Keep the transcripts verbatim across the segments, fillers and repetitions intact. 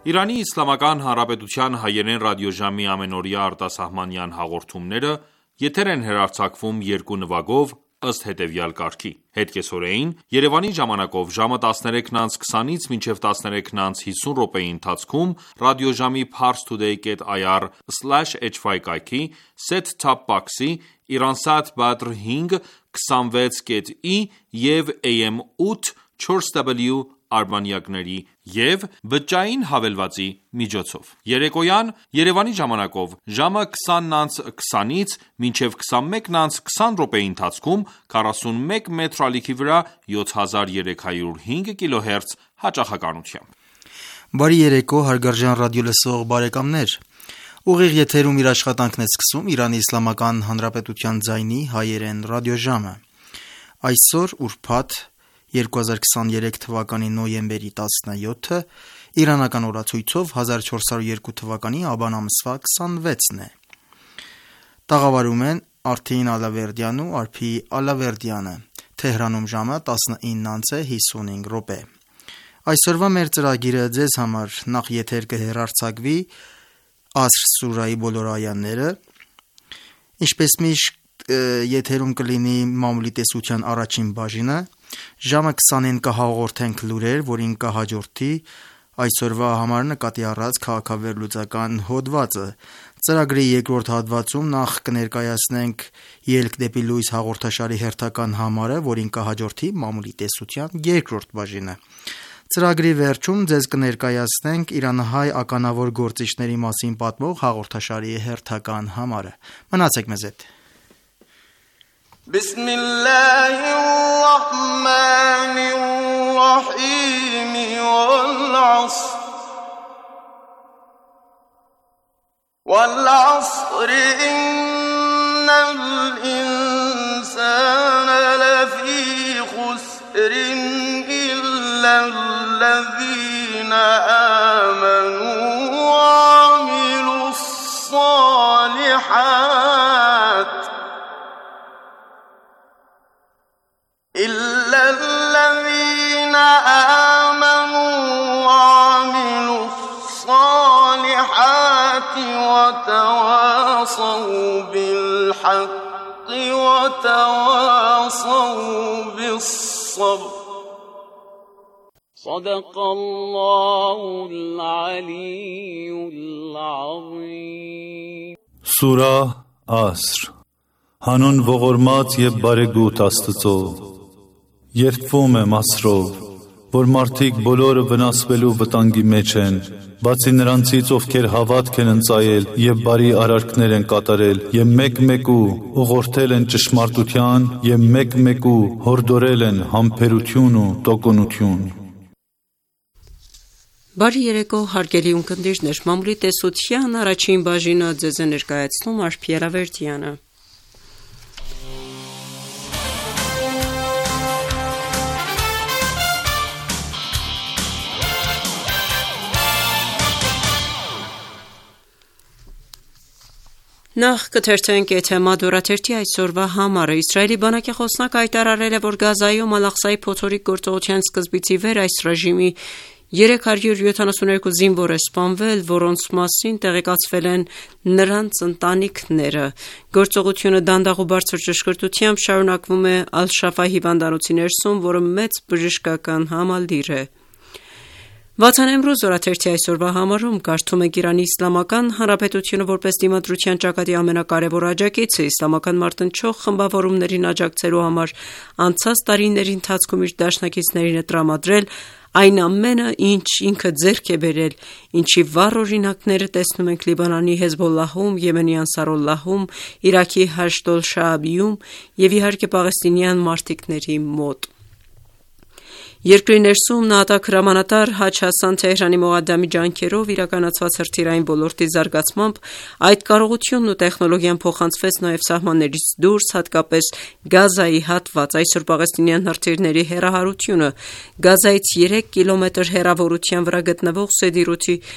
Իրանի Իսլամական Հանրապետության հայերեն ռադիոժամի ամենօրյա արտասահմանյան հաղորդումները եթեր են հեռարձակվում երկու նվագով ըստ հետևյալ կարգի: Հետկեսօրեին Երևանի ժամանակով ժամը տասներեքն անց քսանից մինչև տասներեքն անց հիսուն րոպեի ընթացքում ռադիոժամի parstoday dot i r slash h y կայքի set-top box-ի Iransat Badr հինգ քսանվեց կետ ի և A M ութ չորս W արբանյակների և բջջային հավելվածի միջոցով: Երեկոյան Երևանի ժամանակով ժամը քսանն անց քսանից մինչև քսանմեկն անց քսան րոպեի ընթացքում քառասունմեկ մետր ալիքի վրա յոթ հազար երեք հարյուր հինգ կիլոհերց հաճախականությամբ: Բարի երեկո հարգարժան ռադիոլսող բարեկամներ: Ուղիղ եթերում իր աշխատանքն է սկսում Իրանի Իսլամական Հանրապետության ձայնի հայերեն ռադիոժամը: Այսօր ուրբաթ երկու հազար քսաներեք թվականի նոյեմբերի տասնյոթը իրանական օրացույցով հազար չորս հարյուր երկու թվականի աբան ամսվա քսանվեցն է: Տաղավարում են Արթին Ալավերդյանն ու Արփի Ալավերդյանը: Թեհրանում ժամը տասնինն անց է հիսունհինգ րոպե: Այսօրվա մեր ծրագիրը ձեզ համար նախ եթեր կհեռարձակվի Ասր սուրայի բոլոր այաները, ինչպես միշտ եթերում կլինի մամուլի տեսության առաջին բաժինը, ժամը քսանին կհաղորդենք լուրեր, որին կհաջորդի այսօրվա համար նկատի առած քաղաքավերլուծական հոդվածը: Ծրագրի երկրորդ հատվածում նախ կներկայացնենք Ելք դեպի լույս հաղորդաշարի հերթական համարը, որին կհաջորդի մամուլի տեսության երկրորդ բաժինը: Ծրագրի վերջում ձեզ կներկայացնենք իրանահայ ականավոր գործիչների մասին պատմող հաղորդաշարի հերթական համարը: Մնացեք մեզ հետ: بسم الله الرحمن الرحيم والعصر والعصر إن الإنسان لفي خسر إلا الذين آمنوا وعملوا الصالحات إلا الذين آمنوا وعملوا الصالحات وتواصوا بالحق وتواصوا بالصبر صدق الله العلي العظيم Սուրա Ասր Հանուն ողորմած և բարեգութ Աստծո: Երդվում եմ Ասրով, որ մարդիկ բոլորը վնասվելու վտանգի մեջ են, բացի նրանցից, ովքեր հավատք են ընծայել և բարի արարքներ են կատարել և մեկ-մեկու ուղղորդել են ճշմարտության և մեկ-մեկու հորդորել են համբերություն ու տոկունություն: Բարի երեկո հարգելի ունկնդիրներ, մամուլի տեսության առաջին բաժինը ձեզ է ներկայացնում Արփի Ալավերդյանը: Նախ կթերթենք եթե մադուռաթերթի այսօրվա համարը: Իսրայելի բանակի խոսնակ հայտարարել է, որ Գազայում Ալ-Աղսայի փոթորիկ գործողության սկզբից ի վեր այս ռեժիմի երեք հարյուր յոթանասունհինգ զինվոր է սպանվել, որոնց մասին տեղեկացվել են նրանց ընտանիքները: Գործողությունը դանդաղ ու բարձր ճշգրտությամբ շարունակվում է Ալ-Շաֆա հիվանդանոցի ներսում, որը մեծ բժշկական համալիր է: Վաթան Էմրուզ օրաթերթի այսօրվա համարում կարդում ենք Իրանի Իսլամական Հանրապետությունը որպես դիմադրության ճակատի ամենակարևոր աջակիցը իսլամական մարտնչող խմբավորումներին աջակցելու համար անցած տարիների ընթացքում իր դաշնակիցներին է տրամադրել այն ամենը, ինչ ինքը ձեռք է բերել, ինչի վառ օրինակները տեսնում ենք Լիբանանի Հեզբոլլահում, Եմենի Անսարոլլահում, Իրաքի Հաշդ օլ-Շաաբիում և իհարկե պաղեստինյան մարտիկների մոտ: Երկրի ներսում նահատակ հրամանատար Հաջ Հասան Թեհրանի Մողադամի ջանքերով իրականացված հրթիռային ոլորտի զարգացմամբ այդ կարողությունն ու տեխնոլոգիան փոխանցվեց նաև սահմաններից դուրս, հատկապես Գազայի հատված: Այսօր պաղեստինյան հրթիռների հեռահարությունը Գազայից երեք կիլոմետր հեռավորության վրա գտնվող Սեդիրութի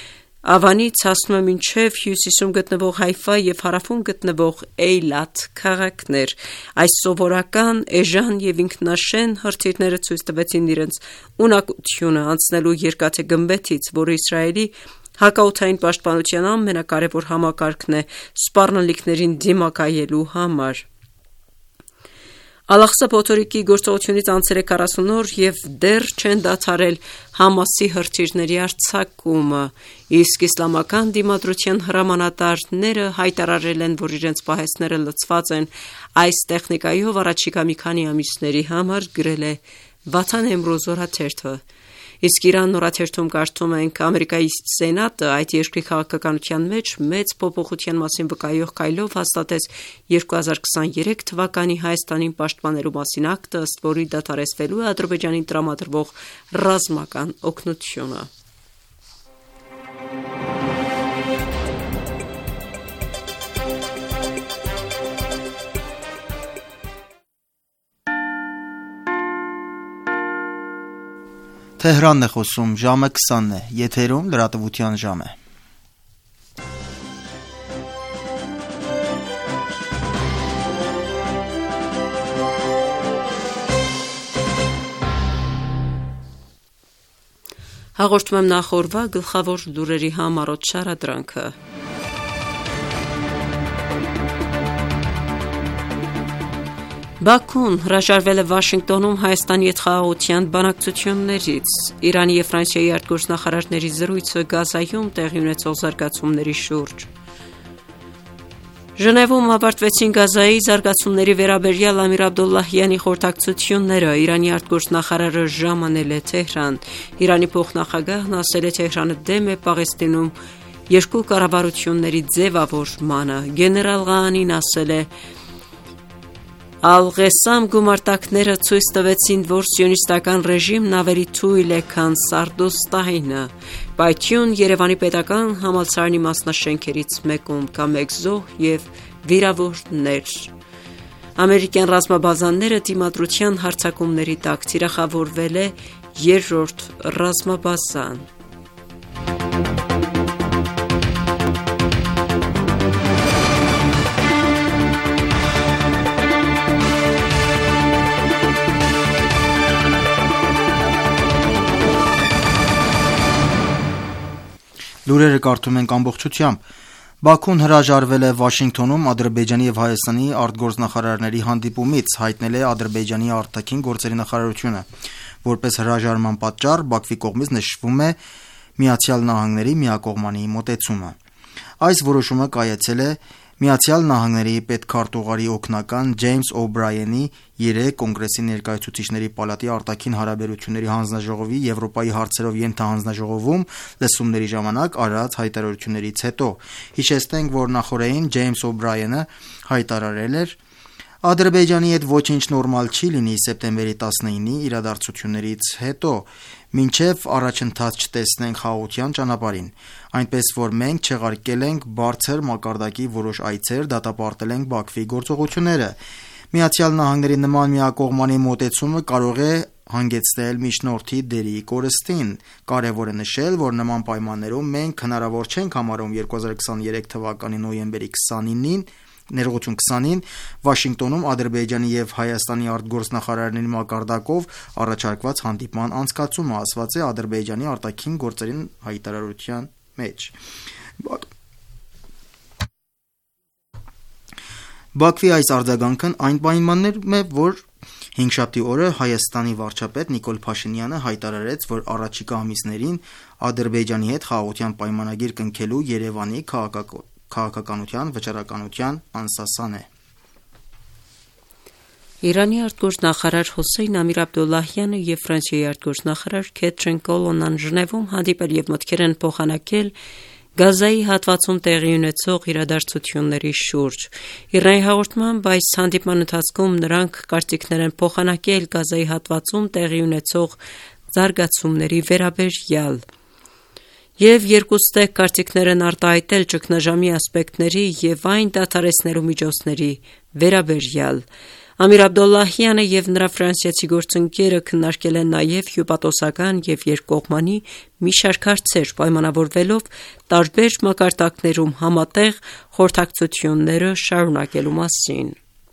Ավանից հասնում է մինչև հյուսիսում գտնվող Հայֆա և հարավում գտնվող Էյլաթ քաղաքներ։ Այս սովորական, էժան և ինքնաշեն հրթիռները ցույց տվեցին իրենց ունակությունը անցնելու երկաթե գմբեթից, որը Իսրայելի հակաօդային պաշտպանության ամենակարևոր համակարգն է սպառնալիքներին դիմակայելու համար։ Ալ-Աղսա փոթորիկի գործողությունից անցել է քառասուն օր և դեռ չեն դադարել Համասի հրթիռների արձակումը, իսկ իսլամական դիմադրության հրամանատարները հայտարարել են, որ իրենց պահեստները լցված են այս տեխնիկայով առաջիկա մի քանի ամիսների համար, գրել է Վաթան Էմրոզ օրաթերթը։ Իսկ Իրանն օրաթերթում կարդում ենք. Ամերիկայի Սենատը այդ երկրի քաղաքականության մեջ մեծ փոփոխության մասին վկայող քայլով հաստատեց երկու հազար քսաներեք թվականի Հայաստանին պաշտպանելու մասին ակտը, ըստ որի դադարեցվելու է Ադրբեջանին տրամադրվող ռազմական օգնությունը։ Թեհրանն է խոսում, ժամը քսանն է, եթերում լրատվության ժամ է։ Հաղորդում եմ նախորդ գլխավոր լուրերի համառոտ շարադրանքը։ Բաքուն հրաժարվել է Վաշինգտոնում Հայաստանի հետ խաղաղության բանակցություններից։ Իրանի և Ֆրանսիայի արտգործնախարարների զրույցը Գազայում տեղի ունեցող զարգացումների շուրջ։ Ժնևում ավարտվեցին Գազայի զարգացումների վերաբերյալ Ամիր Աբդոլլահյանի խորհրդակցությունները։ Իրանի արտգործնախարարը ժամանել է Թեհրան։ Իրանի փոխնախագահն ասել է Թեհրանը դեմ է Պաղեստինում երկու կառավարությունների ձևավորմանը։ Գեներալ Ղաանին ասել է. Ալ-Ղեսամ գումարտակները ցույց տվեցին, որ սիոնիստական ռեժիմն ավելի թույլ է, քան Սարդոստայինը։ Պայթյուն Երևանի պետական համալսարանի մասնաշենքերից մեկում կա մեկ զոհ և վիրավորներ։ Ամերիկյան ռազմաբազաները դիմադրության հարձակումների տակ թիրախավորվել է երրորդ ռազմաբազան։ Լուրերը կարդում ենք ամբողջությամբ։ Բաքուն հրաժարվել է Վաշինգտոնում Ադրբեջանի և Հայաստանի արտգործնախարարների հանդիպումից, հայտնել է Ադրբեջանի արտաքին գործերի նախարարությունը։ Որպես հրաժարման պատճառ Բաքվի կողմից նշվում է Միացյալ Նահանգների միակողմանի մոտեցումը։ Այս որոշումը կայացել է Միացյալ Նահանգների պետքարտուղարի օգնական Ջեյմս Օ'Բրայենի երեկ Կոնգրեսի ներկայացուցիչների պալատի արտաքին հարաբերությունների հանձնաժողովի Եվրոպայի հարցերով ենթահանձնաժողովում լսումների ժամանակ արած հայտարարություններից հետո։ Հիշեցնենք, որ նախօրեին Ջեյմս Օ'Բրայենը հայտարարել էր. Ադրբեջանի հետ ոչինչ նորմալ չի լինի սեպտեմբերի տասնինի իրադարձություններից հետո, մինչև առաջընթաց չտեսնենք խաղաղության ճանապարհին, այնպես որ մենք չեղարկել ենք բարձր մակարդակի որոշ այցեր, դատապարտել ենք Բաքվի գործողությունները։ Միացյալ Նահանգների նման միակողմանի մոտեցումը կարող է հանգեցնել միջնորդի դերի կորստին։ Կարևոր է նշել, որ նման պայմաններում մենք հնարավոր չենք համարում երկու հազար քսաներեք թվականի նոյեմբերի քսանինին ներողություն քսանին Վաշինգտոնում Ադրբեջանի և Հայաստանի արտգործնախարարների մակարդակով առաջարկված հանդիպման անցկացումը, ասված է Ադրբեջանի արտաքին գործերի հայտարարության մեջ։ Բաքվի այս արձագանքն այն պայմաններում է, որ հինգշաբթի օրը Հայաստանի վարչապետ Նիկոլ Փաշինյանը հայտարարեց, որ առաջիկա ամիսներին Ադրբեջանի հետ խաղաղության պայմանագիր կնքելու Երևանի քաղաքականության վճռականության անսասան է։ Իրանի արտգործնախարար Հոսեյն Ամիր Աբդոլլահյանը և Ֆրանսիայի արտգործնախարար Քեթրին Կոլոննան Ժնևում հանդիպել և մտքեր են փոխանակել Գազայի հատվածում տեղի ունեցող իրադարձությունների շուրջ։ Իրանի հաղորդմամբ այս հանդիպման ընթացքում նրանք կարծիքներ են փոխանակել Գազայի հատվածում տեղի ունեցող զարգացումների վերաբերյալ և երկուստեք կարծիքներ են արտահայտել ճգնաժամի ասպեկտների և այն դադարեցնելու միջոցների վերաբերյալ։ Ամիր Աբդոլլահյանը և նրա ֆրանսիացի գործընկերը քննարկել են նաև հյուպատոսական և երկկողմանի մի շարք հարցեր, պայմանավորվելով տարբեր մակարդակներում համատեղ խորհրդակցությունները շարունակելու մասին։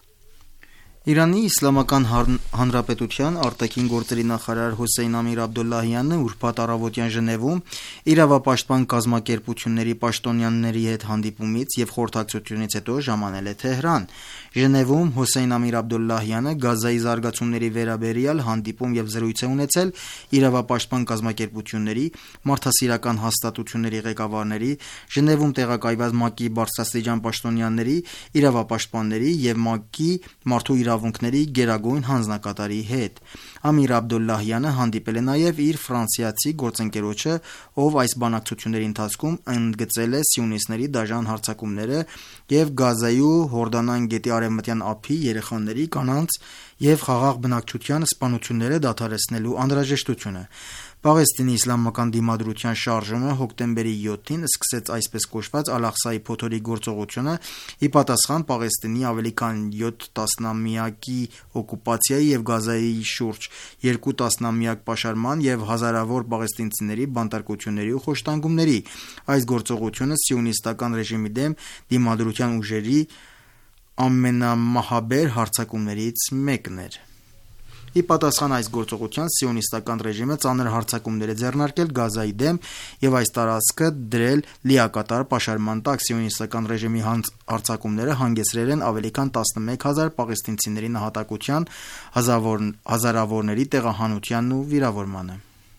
Իրանի Իսլամական Հանրապետության արտաքին գործերի նախարար Հոսեյն Ամիր Աբդոլլահյանը ուրբաթ առավոտյան Ժնևում իրավապաշտպան կազմակերպությունների պաշտոնյաների հետ հանդիպումից և խորհրդակցությունից հետո ժամանել է Թեհրան։ Ժնևում Հոսեյն Ամիր Աբդոլլահյանը Գազայի զարգացումների վերաբերյալ հանդիպում և զրույց է ունեցել իրավապաշտպան կազմակերպությունների, մարդասիրական հաստատությունների ղեկավարների, Ժնևում տեղակայված ՄԱԿ-ի բարձրաստիճան պաշտոնյաների, իրավապաշտպանների և ՄԱԿ-ի մարդու իրավունքների գերագույն հանձնակատարի հետ։ Ամիր Աբդոլլահյանը հանդիպել է նաև իր ֆրանսիացի գործընկերոջը, ով այս բանակցությունների ընթացքում ընդգծել է սիոնիստների դաժան հարձակումները և Գազայի ու Հորդանան գետի արևմտյան ափի երեխաների, կանանց և խաղաղ բնակչության սպանությունները դադարեցնելու անհրաժեշտությունը։ Պաղեստինի իսլամական դիմադրության շարժումը հոկտեմբերի յոթին սկսեց այսպես կոչված Ալ-Աղսայի փոթորիկ գործողությունը՝ ի պատասխան Պաղեստինի ավելի քան յոթ տասնամյակի օկուպացիայի և Գազայի շուրջ երկու տասնամյակ պաշարման և հազարավոր պաղեստինցիների բանտարկությունների ու խոշտանգումների։ Այս գործողությունը սիոնիստական ռեժիմի դեմ դիմադրության ուժերի ամենամահաբեր հարձակումներից մեկն էր։ Ի պատասխան այս գործողության սիոնիստական ռեժիմը ծանր հարձակումներ է ձեռնարկել Գազայի դեմ և այս տարածքը դրել լիակատար պաշարման տակ։ Սիոնիստական ռեժիմի հարձակումները հանգեցրել են ավելի քան տասնմեկ հազար պաղեստինցիների նահատակության, հազարավորների տեղահանությանն ու վիրավորմանը։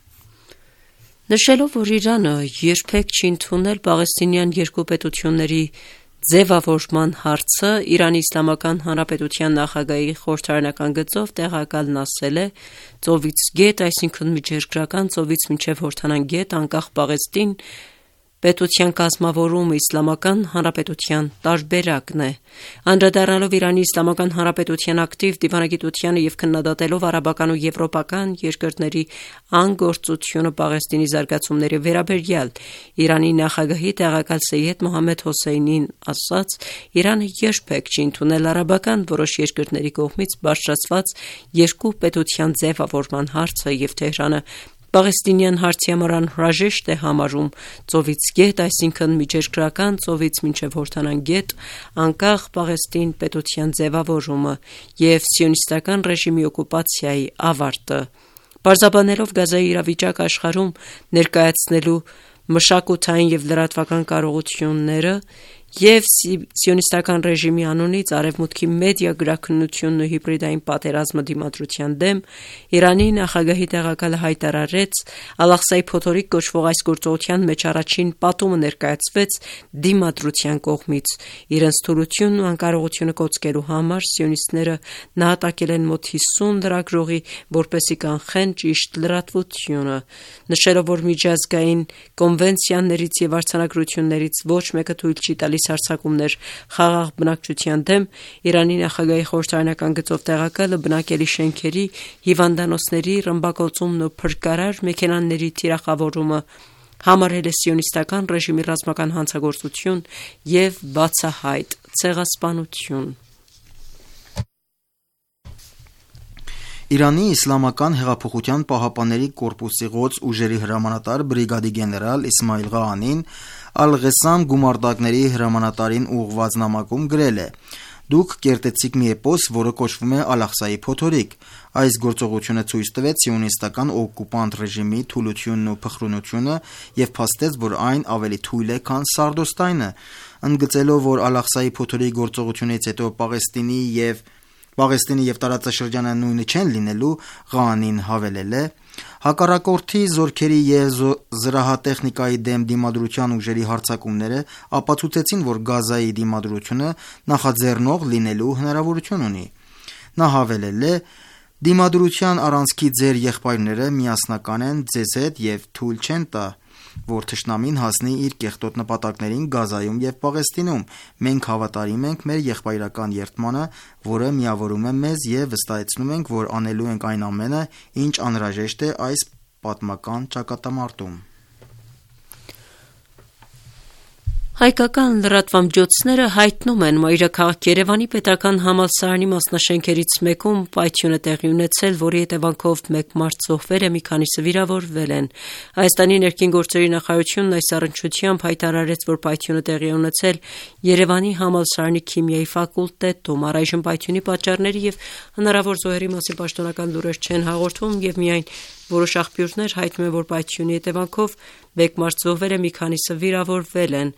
Նշելով, որ Իրանը երբեք չի ընդունել պաղեստինյան երկու պետությունների ձևավորման հարցը, Իրանի Իսլամական Հանրապետության նախագահի խորհրդարանական գծով տեղակալն ասել է. «Ծովից գետ, այսինքն միջերկրական ծովից մինչև Հորդանան գետ, անկախ Պաղեստին պետության կազմավորումը Իսլամական Հանրապետության տարբերակն է»։ Անդրադառնալով Իրանի Իսլամական Հանրապետության ակտիվ դիվանագիտությանը և քննադատելով արաբական ու եվրոպական երկրների անգործությունը Պաղեստինի զարգացումների վերաբերյալ, Իրանի նախագահի տեղակալ Սեյեդ Մոհամմեդ Հոսեյնին ասաց. «Իրանը երբեք չի ընդունել արաբական որոշ երկրների կողմից բարձրացված երկու պետության ձևավորման հարցը և Թեհրանը պաղեստինյան հարցի համար անհրաժեշտ է համարում ծովից գետ, այսինքն միջերկրական ծովից մինչև Հորդանան գետ, անկախ Պաղեստին պետության ձևավորումը և սիոնիստական ռեժիմի օկուպացիայի ավարտը»։ Պարզաբանելով Գազայի իրավիճակը աշխարհում ներկայացնելու մշակութային և լրատվական կարողությունները և սիոնիստական ռեժիմի անունից Արևմուտքի մեդիա գրաքննությունն ու հիբրիդային պատերազմը դիմադրության դեմ, Իրանի նախագահի տեղակալը հայտարարեց. «Ալ-Աղսայի փոթորիկ կոչվող այս գործողության մեջ առաջին պատումը ներկայացվեց դիմադրության կողմից։ Իրենց թուլությունն ու անկարողությունը կոծկելու համար սիոնիստները նահատակել են մոտ հիսուն լրագրողի, որպեսզի կանխեն ճիշտ լրատվությունը»։ Նշելով, որ միջազգային կոնվենցիաներից և արձանագրություններից ոչ մեկը թույլ չի տալիս հարձակումներ խաղաղ բնակչության դեմ, Իրանի նախագահի խորհրդարանական գծով տեղակալը բնակելի շենքերի, հիվանդանոցների ռմբակոծումն ու փրկարար մեքենաների թիրախավորումը համարել է սիոնիստական ռեժիմի ռազմական հանցագործություն և բացահայտ ցեղասպանություն։ Իրանի Իսլամական հեղափոխության պահապանների կորպուսի գոդս ուժերի հրամանատար բրիգադի գեներալ Իսմայիլ Ղաանին Ալ-Ղեսամ գումարտակների հրամանատարին ուղղված նամակում գրել է. «Դուք կերտեցիք մի էպոս, որը կոչվում է Ալ-Աղսայի փոթորիկ»։ Այս գործողությունը ցույց տվեց սիոնիստական օկուպանտ ռեժիմի թուլությունն ու փխրունությունը և փաստեց, որ այն ավելի թույլ է, քան սարդոստայնը։ Ընդգծելով, որ Ալ-Աղսայի փոթորիկ գործողությունից հետո Պաղեստինի և Պաղեստինի և տարածաշրջանը նույնը չեն լինելու, Ղաանին հավելել է. «Հակառակորդի զորքերի և զրահատեխնիկայի դեմ դիմադրության ուժերի հարձակումները ապացուցեցին, որ Գազայի դիմադրությունը նախաձեռնող լինելու հնարավորություն ունի»։ Նա հավելել է. «Դիմադրության առանցքի ձեր եղբայրները միասնական են ձեզ հետ և թույլ չեն տա, որ թշնամին հասնի իր կեղտոտ նպատակներին Գազայում և Պաղեստինում։ Մենք հավատարիմ ենք մեր եղբայրական երդմանը, որը միավորում է մեզ, և վստահեցնում ենք, որ անելու ենք այն ամենը, ինչ անհրաժեշտ է այս պատմական ճակատամարտում»։ Հայկական լրատվամիջոցները հայտնում են մայրաքաղաք Երևանի պետական համալսարանի մասնաշենքերից մեկում պայթյուն է տեղի ունեցել, որի հետևանքով մեկ մարդ զոհվել է, մի քանիսը վիրավորվել են։ Հայաստանի ներքին գործերի նախարարությունն այս առնչությամբ հայտարարեց, որ պայթյունը տեղի է ունեցել Երևանի համալսարանի քիմիայի ֆակուլտետում։ Առայժմ պայթյունի պատճառների եւ հնարավոր զոհերի մասին պաշտոնական լուրեր չեն հաղորդվում եւ միայն որոշ աղբյուրներ հայտնում են, որ պայթյունի հետևանքով մեկ մարդ զոհվել է, մի քանիսը վիրավորվել են։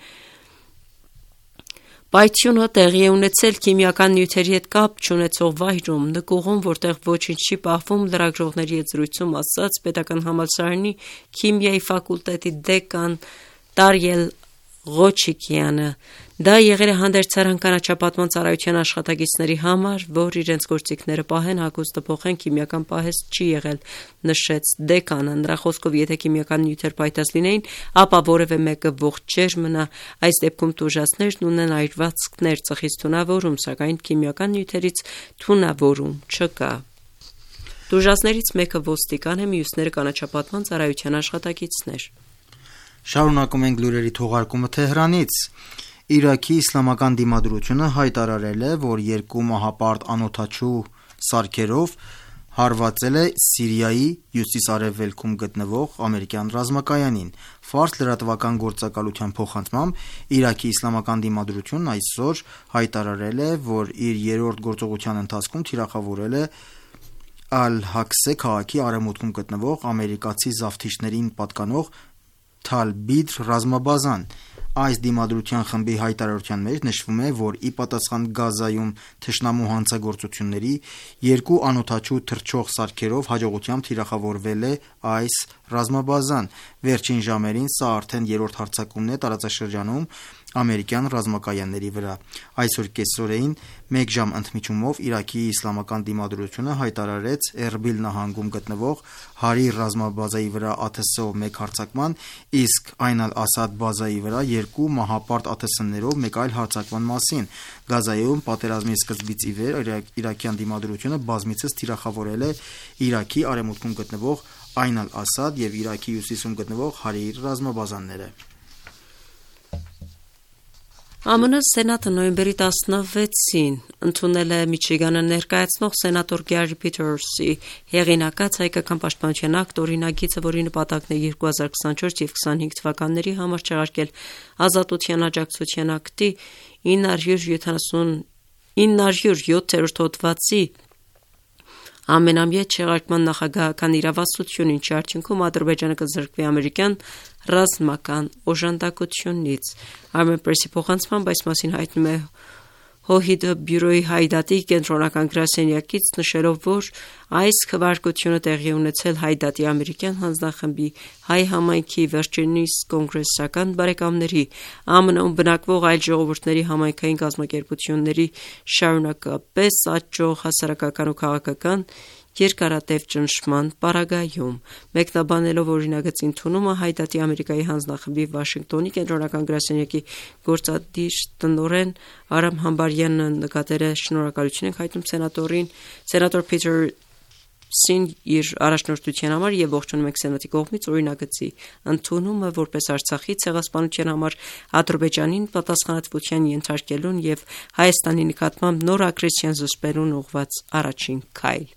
Պայթյունը տեղի է ունեցել քիմիական նյութերի հետ կապ չունեցող վայրում, նկուղում, որտեղ ոչինչ չի պահվում, լրագրողների հետ զրույցում ասաց պետական համալսարանի քիմիայի ֆակուլտետի դեկան Տարիել Ղոչիկյանը։ Դա եղել է հանդերձարան կանաչապատման ծառայության աշխատակիցների համար, որ իրենց գործիքները պահեն, հագուստը փոխեն, քիմիական պահեստ չի եղել, նշեց դեկանը։ Նրա խոսքով, եթե քիմիական նյութեր պայթած լինեին, ապա որևէ մեկը ողջ չէր մնա։ Այս դեպքում տուժածներն ունեն այրվածքներ, ծխից թունավորում, սակայն քիմիական նյութերից թունավորում չկա։ Տուժածներից մեկը ոստիկան է, մյուսները կանաչապատման ծառայության աշխատակիցներ։ Շարունակում ենք լուրերի թողարկումը Թեհրանից։ Իրաքի իսլամական դիմադրությունը հայտարարել է, որ երկու մահապարտ անօդաչու սարքերով հարվածել է Սիրիայի հյուսիս-արևելքում գտնվող ամերիկյան ռազմակայանին։ Ֆարս լրատվական գործակալության փոխանցմամբ Իրաքի իսլամական դիմադրությունն այսօր հայտարարել է, որ իր երրորդ գործողության ընթացքում թիրախավորել է Ալ-Հաքսե քաղաքի արևմուտքում գտնվող ամերիկացի զավթիչներին պատկանող Թալ-Բիդր ռազմաբազան։ Այս դիմադրության խմբի հայտարարության մեջ նշվում է, որ ի պատասխան Գազայում թշնամու հանցագործությունների երկու անօդաչու թռչող սարքերով հաջողությամբ թիրախավորվել է այս ռազմաբազան։ Վերջին ժամերին սա արդեն երրորդ հարձակումն է տարածաշրջանում ամերիկյան ռազմակայանների վրա։ Այսօր կեսօրեին մեկ ժամ ընդմիջումով Իրաքի իսլամական դիմադրությունը հայտարարեց Էրբիլ նահանգում գտնվող Հարիր ռազմաբազայի վրա ԱԹՍ-ով մեկ հարձակման, իսկ Այն Ալ-Ասադ բազայի վրա երկու մահապարտ ԱԹՍ-ներով մեկ այլ հարձակման մասին։ Գազայում պատերազմի սկզբից ի վեր իրաքյան դիմադրությունը բազմիցս թիրախավորել է Իրաքի արևմուտքում գտնվող Այն Ալ-Ասադ եւ Իրաքի հյուսիսում գտնվող Հարիր ռազմաբազաները։ ԱՄՆ Սենատը նոյեմբերի տասնվեցին ընդունել է Միչիգանը ներկայացնող սենատոր Գարի Փիթերսի հեղինակած հայկական պաշտպանության ակտ օրինագիծը, որի նպատակն է երկու հազար քսանչորս եւ քսանհինգ թվականների համար չեղարկել ազատության աջակցության ակտի ինը հարյուր յոթերորդ հոդվածի ամենամյա չեղարկման նախագահական իրավասություն, ինչի արդյունքում Ադրբեջանը կզրկվի ամերիկյան ռազմական օժանդակությունից։ Armenpress-ի փոխանցմամբ այս մասին հայտնում է Հոհիդը բյուրոյի Հայդատի կենտրոնական գրասենյակից, նշելով, որ այս քվեարկությունը տեղի ունեցել Հայդատի ամերիկյան հանձնախմբի հայ համայնքի վերջինիս կոնգրեսական բարեկամների, ԱՄՆ-ում բնակվող այլ ժողովուրդների համայնքային կազմակերպությունների շարունակապես աճող հասարակական ու քաղաքական երկարատև ճնշման պարագայում։ Մեկնաբանելով օրինագծի ընդունումը, Հայդատի Ամերիկայի հանձնախմբի Վաշինգտոնի կենտրոնական գրասենյակի գործադիր տնօրեն Արամ Համբարյանն նկատել է շնորհակալություն ենք հայտնում սենատորին, սենատոր Փիթերսին իր առաջնորդության համար եւ ողջունում ենք սենատի կողմից օրինագծի ընդունումը որպես Արցախի ցեղասպանության համար Ադրբեջանին պատասխանատվության ենթարկելուն եւ Հայաստանի նկատմամբ նոր ագրեսիան զսպելուն ուղղված առաջին քայլ։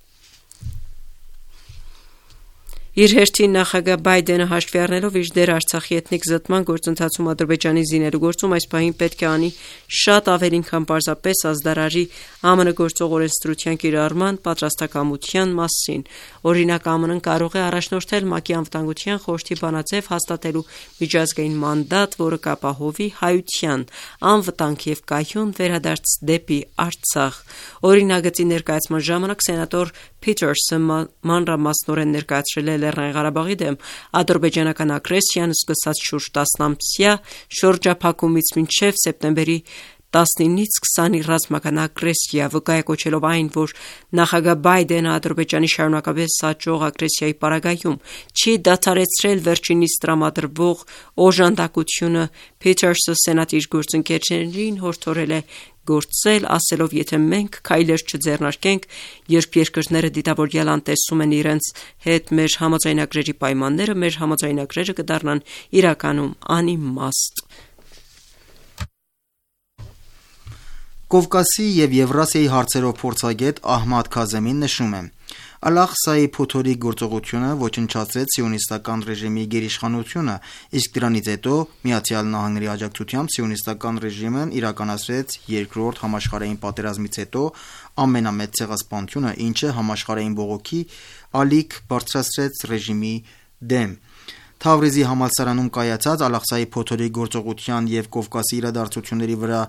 Իր հերթին նախագահ Բայդենը հաշվի առնելով իր դերը Արցախի էթնիկ զտման գործընթացում Ադրբեջանի զինելու գործում այս պահին պետք է անի շատ ավելին, քան պարզապես ազդարարի ԱՄՆ գործող օրենսդրության կիրառման պատրաստակամության մասին։ Օրինակ, ԱՄՆ-ն կարող է առաջնորդել ՄԱԿ-ի անվտանգության խորհրդի բանաձև հաստատելու միջազգային մանդատ, որը կապահովի հայության անվտանգ եւ կայուն վերադարձ դեպի Արցախ։ Օրինագծի ներկայացման ժամանակ սենատոր Փիթերսը մանրամասնորեն ներկայացրել է Լեռնային Ղարաբաղի դեմ ադրբեջանական ագրեսիան սկսած շուրջ տասնամյա շրջափակումից մինչև սեպտեմբերի տասնինից քսանի ռազմական ագրեսիա, վկայակոչելով այն, որ նախագահ Բայդենը Ադրբեջանի շարունակապես աճող ագրեսիայի պարագայում չի դադարեցրել վերջինիս տրամադրվող օժանդակությունը, Փիթերսը սենատի իր գործընկերներին հորդորել է գործել, ասելով, եթե մենք քայլեր չձեռնարկենք, երբ երկրները դիտավորյալ անտեսում են իրենց հետ մեր համաձայնագրերի պայմանները, մեր համաձայնագրերը կդառնան իրականում անիմաստ։ Կովկասի և Եվրասիայի հարցերով փորձագետ Ահմադ Քազեմին նշում է. Ալ-Աղսայի փոթորիկ գործողությունը ոչնչացրեց սիոնիստական ռեժիմի գերիշխանությունը, իսկ դրանից հետո ԱՄՆ-ի աջակցությամբ սիոնիստական ռեժիմն իրականացրեց երկրորդ համաշխարհային պատերազմից հետո ամենամեծ ցեղասպանությունը, ինչը համաշխարհային բողոքի ալիք բարձրացրեց ռեժիմի դեմ։ Թավրիզի համալսարանում կայացած Ալ-Աղսայի փոթորիկ գործողության և Կովկասի իրադարձությունների վրա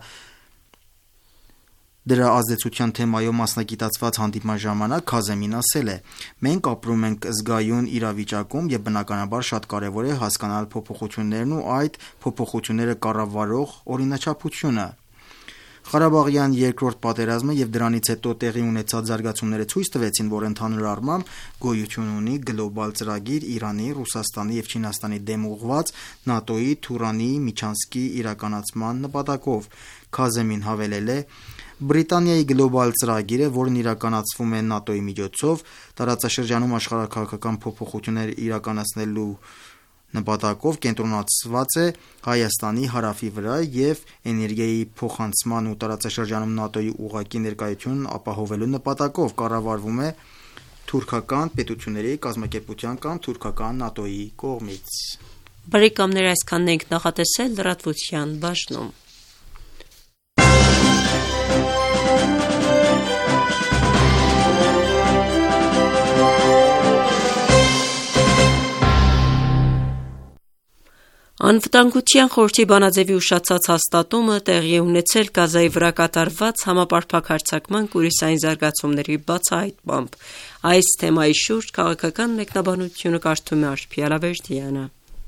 դրա ազդեցության թեմայով մասնագիտացված հանդիպման ժամանակ Քազեմին ասել է. «Մենք ապրում ենք զգայուն իրավիճակում և բնականաբար շատ կարևոր է հասկանալ փոփոխություններն ու այդ փոփոխությունները կառավարող օրինաչափությունը»։ Ղարաբաղյան երկրորդ պատերազմը և դրանից հետո տեղի ունեցած զարգացումները ցույց տվեցին, որ ընդհանուր առմամբ գոյություն ունի գլոբալ ծրագիր Իրանի, Ռուսաստանի և Չինաստանի դեմ ուղղված ՆԱՏՕ-ի Թուրանի միջանցքի իրականացման նպատակով։ Քազեմին հավելել է. «Բրիտանիայի գլոբալ ծրագիրը, որն իրականացվում է ՆԱՏՕ-ի միջոցով, տարածաշրջանում աշխարհաքաղաքական փոփոխություններ իրականացնելու նպատակով կենտրոնացված է Հայաստանի հարավի վրա և էներգիայի փոխանցման ու տարածաշրջանում ՆԱՏՕ-ի ուղղակի ներկայությունն ապահովելու նպատակով կառավարվում է թուրքական պետությունների կազմակերպության կամ թուրքական ՆԱՏՕ-ի կողմից»։ Բարեկամներ, այսքանն ենք նախատեսել լրատվության բաժնում։ Անվտանգության խորհրդի բանաձևի ուշացած հաստատումը տեղի է ունեցել Գազայի վրա կատարված համապարփակ հարձակման կուրիսային զարգացումների բացահայտմամբ։ Այս թեմայի շուրջ քաղաքական մեկնաբանությունը կարդում է Արփի Ալավերդյանը։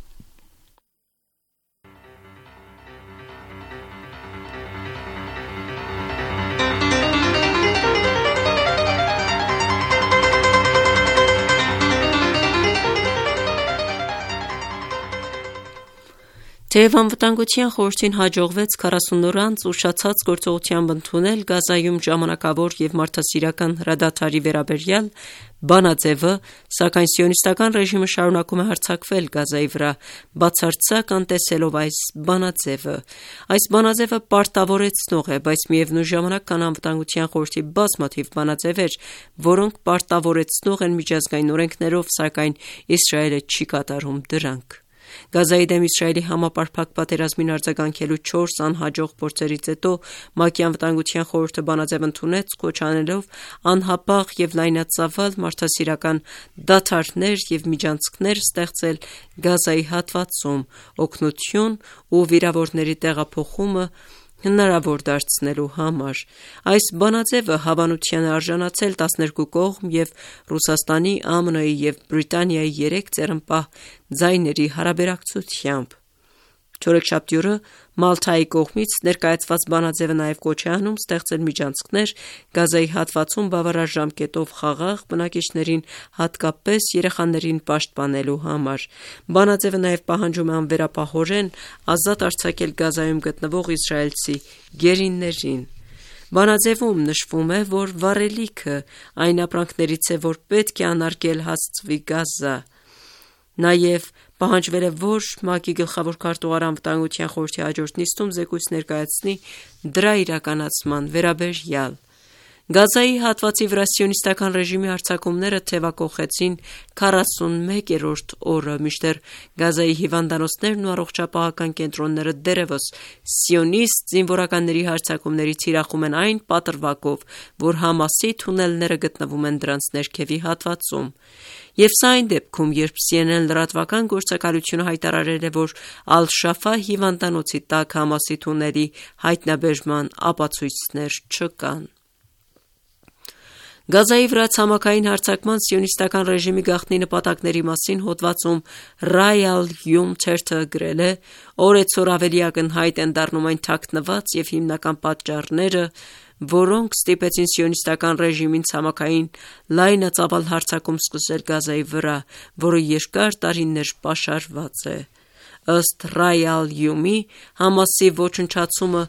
Թեև Անվտանգության խորհրդին հաջողվեց քառասուն օր անց ուշացած գործողությամբ ընդունել Գազայում ժամանակավոր և մարդասիրական հրադադարի վերաբերյալ բանաձևը, սակայն սիոնիստական ռեժիմը շարունակում է հարձակվել Գազայի վրա, բացարձակ անտեսելով այս բանաձևը։ Այս բանաձևը պարտավորեցնող է, բայց միևնույն ժամանակ կան Անվտանգության խորհրդի բազմաթիվ բանաձևեր, որոնք պարտավորեցնող են միջազգային օրենքներով, սակայն Իսրայելը չի կատարում դրանք։ Գազայի դեմ Իսրայելի համապարփակ պատերազմին արձագանքելու չորս անհաջող փորձերից հետո ՄԱԿ-ի Անվտանգության խորհուրդը բանաձև ընդունեց, կոչ անելով անհապաղ և լայնածավալ մարդասիրական դադարներ և միջանցքներ ստեղծել Գազայի հատվածում, օգնություն ու վիրավորների տեղափոխումը հնարավոր դարձնելու համար։ Այս բանաձևը հավանության է արժանացել տասներկու կողմ և Ռուսաստանի, ԱՄՆ-ի և Բրիտանիայի երեք ձեռնպահ ձայների հարաբերակցությամբ։ Չորեքշաբթի օրը Մալթայի կողմից ներկայացված բանաձևը նաև կոչ է անում ստեղծել միջանցքներ Գազայի հատվածում բավարար ժամկետով խաղաղ բնակիչներին, հատկապես երեխաներին պաշտպանելու համար։ Բանաձևը նաև պահանջում է անվերապահորեն ազատ արձակել Գազայում գտնվող իսրայելցի գերիներին։ Բանաձևում նշվում է, որ վառելիքը այն ապրանքներից է, որ պետք է անարգել հասցվի Գազա։ Նաև պահանջվել է, որ ՄԱԿ-ի գլխավոր քարտուղարը Անվտանգության խորհրդի հաջորդ նիստում զեկույց ներկայացնի դրա իրականացման վերաբերյալ։ Գազայի հատվածի վրա սիոնիստական ռեժիմի հարձակումները թևակոխեցին քառասունմեկերորդ օրը, մինչդեռ Գազայի հիվանդանոցներն ու առողջապահական կենտրոնները դեռևս սիոնիստ զինվորականների հարձակումների թիրախում են այն պատրվակով, որ Համասի թունելները գտնվում են դրանց ներքևի հատվածում։ Եվ սա այն դեպքում, երբ C N N լրատվական գործակալությունը հայտարարել է, որ Ալ-Շաֆա հիվանդանոցի տակ Համասի թունելի հայտնաբերման ապացույցներ չկան։ Գազայի վրա ցամաքային հարձակման սիոնիստական ռեժիմի գաղտնի նպատակների մասին հոդվածում Ռայալ Յում թերթը գրել է. «Օրեցօր ավելի ակնհայտ են դառնում այն թաքնված և հիմնական պատճառները, որոնք ստիպեցին սիոնիստական ռեժիմին ցամաքային լայնածավալ հարձակում սկսել Գազայի վրա, որը երկար տարիներ պաշարված է»։ Ըստ Ռայալ Յումի, Համասի ոչնչացումը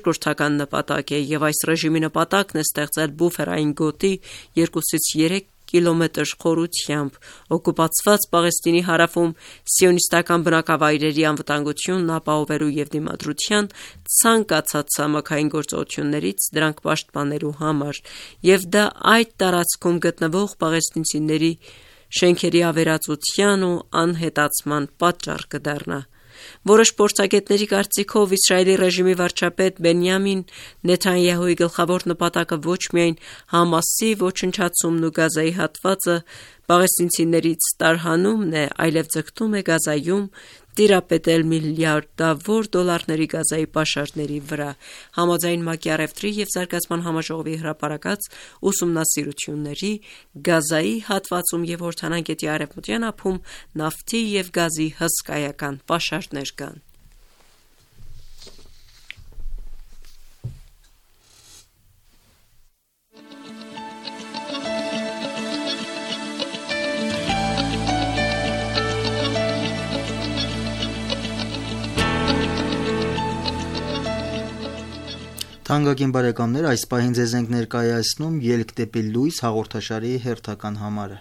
երկրորդական նպատակ է, և այս ռեժիմի նպատակն է ստեղծել բուֆերային գոտի երկուսից երեք կիլոմետր խորությամբ։ Օկուպացված Պաղեստինի հարավում սիոնիստական բնակավայրերի անվտանգությունն ապահովելու և դիմադրության ցանկացած ցամաքային գործողություններից դրանք պաշտպանելու համար, և դա այդ տարածքում գտնվող պաղեստինցիների շենքերի ավերածության ու անհետացման պատճառ կդառնա։ Որոշ փորձագետների կարծիքով Իսրայելի ռեժիմի վարչապետ Բենյամին Նեթանյահուի գլխավոր նպատակը ոչ միայն Համասի ոչնչացումն ու Գազայի հատվածը պաղեստինցիներից տարհանումն է, այլև ձգտում է Գազայում տիրապետել միլիարդավոր դոլարների Գազայի պաշարների վրա։ Համաձայն ՄԱԿ-ի առևտրի և զարգացման համաժողովի հրապարակած ուսումնասիրությունների, Գազայի հատվածում և Հորդանան գետի արևմտյան ափում նավթի և գազի հսկայական պաշարներ կան։ Թանկագին բարեկամներ, այս պահին ձեզ ենք ներկայացնում «Ելք դեպի լույս» հաղորդաշարի հերթական համարը։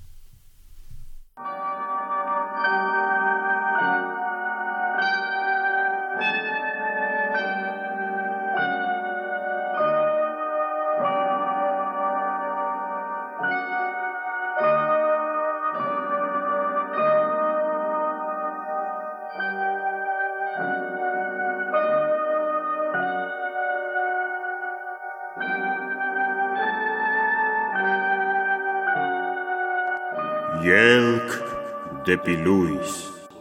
Ելք դեպի լույս։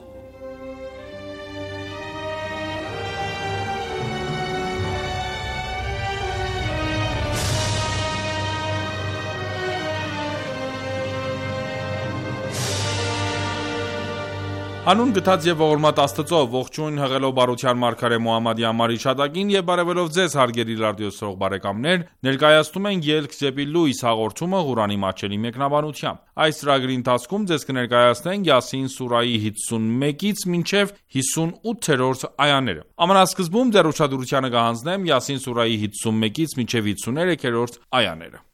Հանուն գթած և ողորմած Աստծո, ողջույն հղելով բարության մարգարե Մոհամմադի անմար հիշատակին և բարևելով ձեզ հարգելի ռադիոսրող բարեկամներ, ներկայացնում ենք «Ելք դեպի լույս» հաղորդումը Ղուրանի մատչելի մեկնաբանությամբ։ Այս ծրագրի ընթացքում ձեզ կներկայացնենք Յասին սուրահի հիսունմեկից մինչև հիսունութերորդ այաները։ Ամենասկզբում ձեր ուշադրությանը կհանձնեմ Յասին սուրահի հիսունմեկից մինչև հիսուներեքերորդ այաները։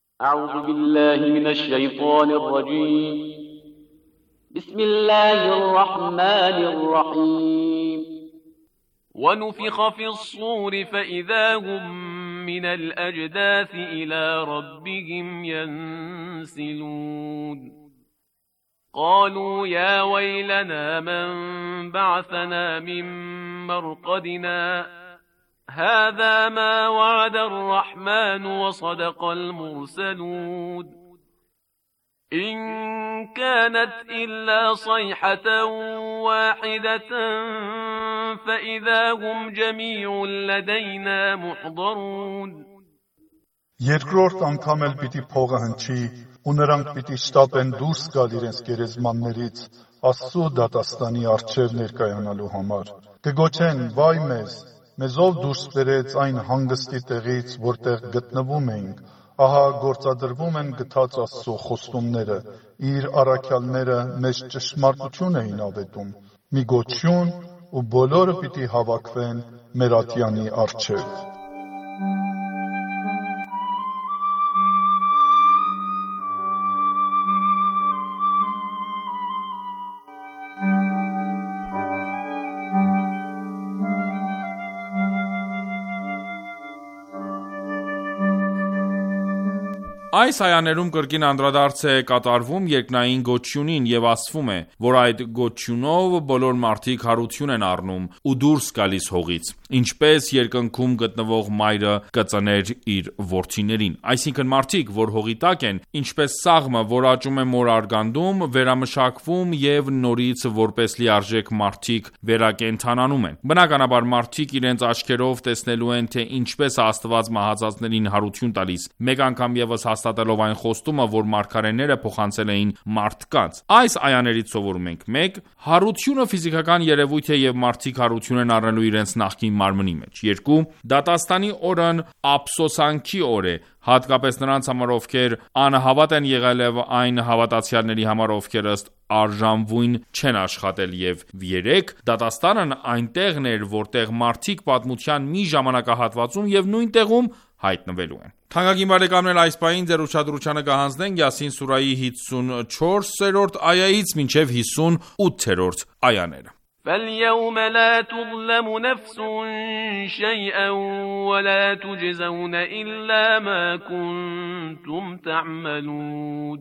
بسم الله الرحمن الرحيم ونفخ في الصور فإذا هم من الأجداث إلى ربهم ينسلون قالوا يا ويلنا من بعثنا من مرقدنا هذا ما وعد الرحمن وصدق المرسلون إن كانت إلا صيحة واحدة فإذا هم جميع لدينا محضرون Երկրորդ անգամ էլ պիտի փողը հնչի, ու նրանք պիտի շտապեն դուրս գալ իրենց գերեզմաններից Աստծո դատաստանի առջև ներկայանալու համար։ Կգոչեն, վայ մեզ, մեզով դուրս բերեց այն հանգստի տեղից, որտեղ գտնվում էինք, ահա գործադրվում են գթած Աստծո խոստումները, իր առաքյալները մեզ ճշմարտություն էին ավետում, մի գոչյուն ու բոլորը պիտի հավաքվեն մեր ատյանի առջև։ Այս այաներում կրկին անդրադարձ է կատարվում երկնային գոչյունին և ասվում է, որ այդ գոչյունով բոլոր մարդիկ հարություն են առնում ու դուրս գալիս հողից, ինչպես երկնքում գտնվող մայրը կծներ իր որդիներին։ Այսինքն մարդիկ, որ հողի տակ են, ինչպես սաղմը, որ աճում է մոր արգանդում, վերամշակվում և նորից որպես լիարժեք մարդիկ վերակենդանանում են։ Բնականաբար մարդիկ իրենց աչքերով տեսնելու են, թե ինչպես Աստված մահացածներին հարություն տալիս, մեկ անգամ ևս հաստատելով այն խոստումը, որ մարգարեները փոխանցել էին մարդկանց։ Այս այաներից սովորում ենք. մեկ. Հարությունը ֆիզիկական երևույթ է և մարդիկ հարություն են առնելու իրենց նախկին մարմնի մեջ։ երկու. Դատաստանի օրն ափսոսանքի օր է, հատկապես նրանց համար, ովքեր անհավատ են եղել և այն հավատացյալների համար, ովքեր ըստ արժանվույն չեն աշխատել, և երեք. Դատաստանն այն տեղն էր, որտեղ մարդիկ պատմության մի ժամանակահատվածում և նույն տեղում հայտնվելու են։ Թանկագին բարեկամներ, այս պահին ձեր ուշադրությանը կհանձնենք Յասին սուրայի հիսունչորսերորդ այայից մինչև հիսունութերորդ այաները։ فَالْيَوْمَ لَا تُظْلَمُ نَفْسٌ شَيْئًا وَلَا تُجْزَوْنَ إِلَّا مَا كُنتُمْ تَعْمَلُونَ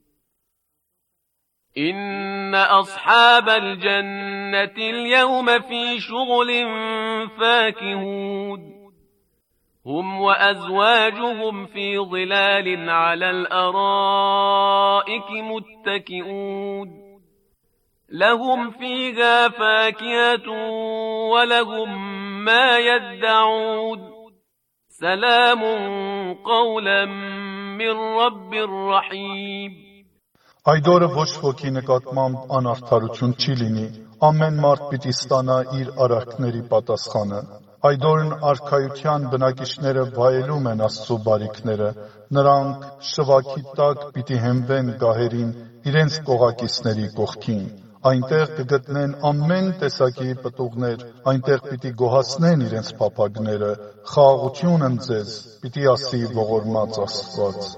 إِنَّ أَصْحَابَ الْجَنَّةِ الْيَوْمَ فِي شُغُلٍ فَاكِهُونَ هم وأزواجهم في ظلال على الأرائك متكئون لهم فيها فاكهة ولهم ما يدعون سلام قولا من رب رحيم Այդ օրը ոչ ոքի նկատմամբ անարդարություն չի լինի, ամեն մարդ պիտի ստանա իր արարքների պատասխանը։ Այդ օրն արքայության բնակիչները վայելում են Աստծո բարիքները, նրանք շվաքի տակ պիտի հենվեն գահերին իրենց կողակիցների կողքին։ Այնտեղ կգտնեն ամեն տեսակի պտուղներ, այնտեղ պիտի գոհացնեն իրենց փափագները, խաղաղություն եմ ձեզ, պիտի ասի ողորմած Աստված։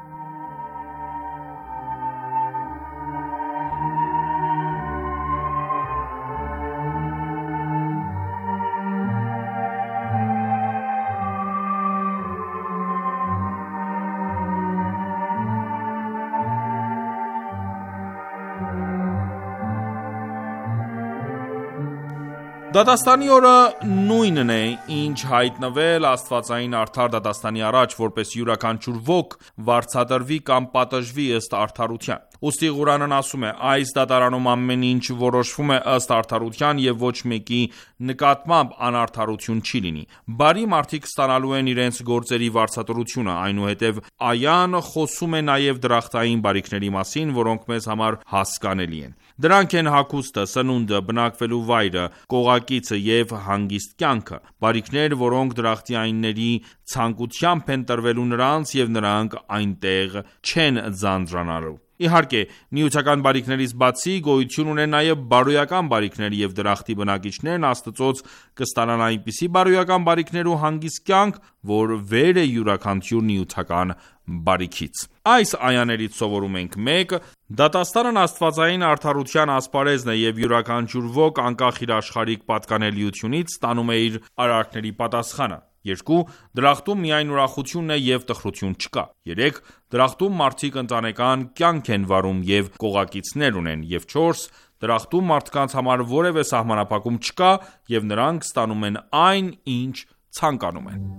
Դատաստանի օրը նույնն է, ինչ հայտնվել Աստվածային արդար դատաստանի առաջ, որպես յուրաքանչյուր ոք վարձատրվի կամ պատժվի ըստ արդարության։ Ուստի Ղուրանն ասում է. այս դատարանում ամեն ինչ որոշվում է ըստ արդարության և ոչ մեկի նկատմամբ անարդարություն չի լինի։ Բարի մարդիկ ստանալու են իրենց գործերի վարձատրությունը, այնուհետև այան խոսում է նաև դրախտային բարիքների մասին, որոնք մեզ համար հասկանալի են։ Դրանք են հագուստը, սնունդը, բնակվելու վայրը, կողակիցը և հանգիստ կյանքը, բարիքներ, որոնք դրախտայինների ցանկությամբ են տրվելու նրանց և նրանք այնտեղ չեն ձանձրանալու։ Իհարկե, նյութական բարիքներից բացի գոյություն ունեն նաև բարոյական բարիքներ և դրախտի բնակիչներն Աստծոց կստանան այնպիսի բարոյական բարիքներ ու հանգիստ կյանք, որ վեր է յուրաքանչյուր նյութական բարիքից։ Այս այաներից սովորում ենք. մեկ. Դատաստանն աստվածային արդարության ասպարեզն է և յուրաքանչյուր ոք անկախ իր աշխարհիկ պատկանելիությունից ստանում է իր արարքների պատասխանը։ երկու. Դրախտում միայն ուրախությունն է և տխրություն չկա։ երեք. Դրախտում մարդիկ ընտանեկան կյանք են վարում և կողակիցներ ունեն։ Եվ չորս. Դրախտում մարդկանց համար որևէ սահմանափակում չկա և նրանք ստանում են այն, ինչ ցանկանում են։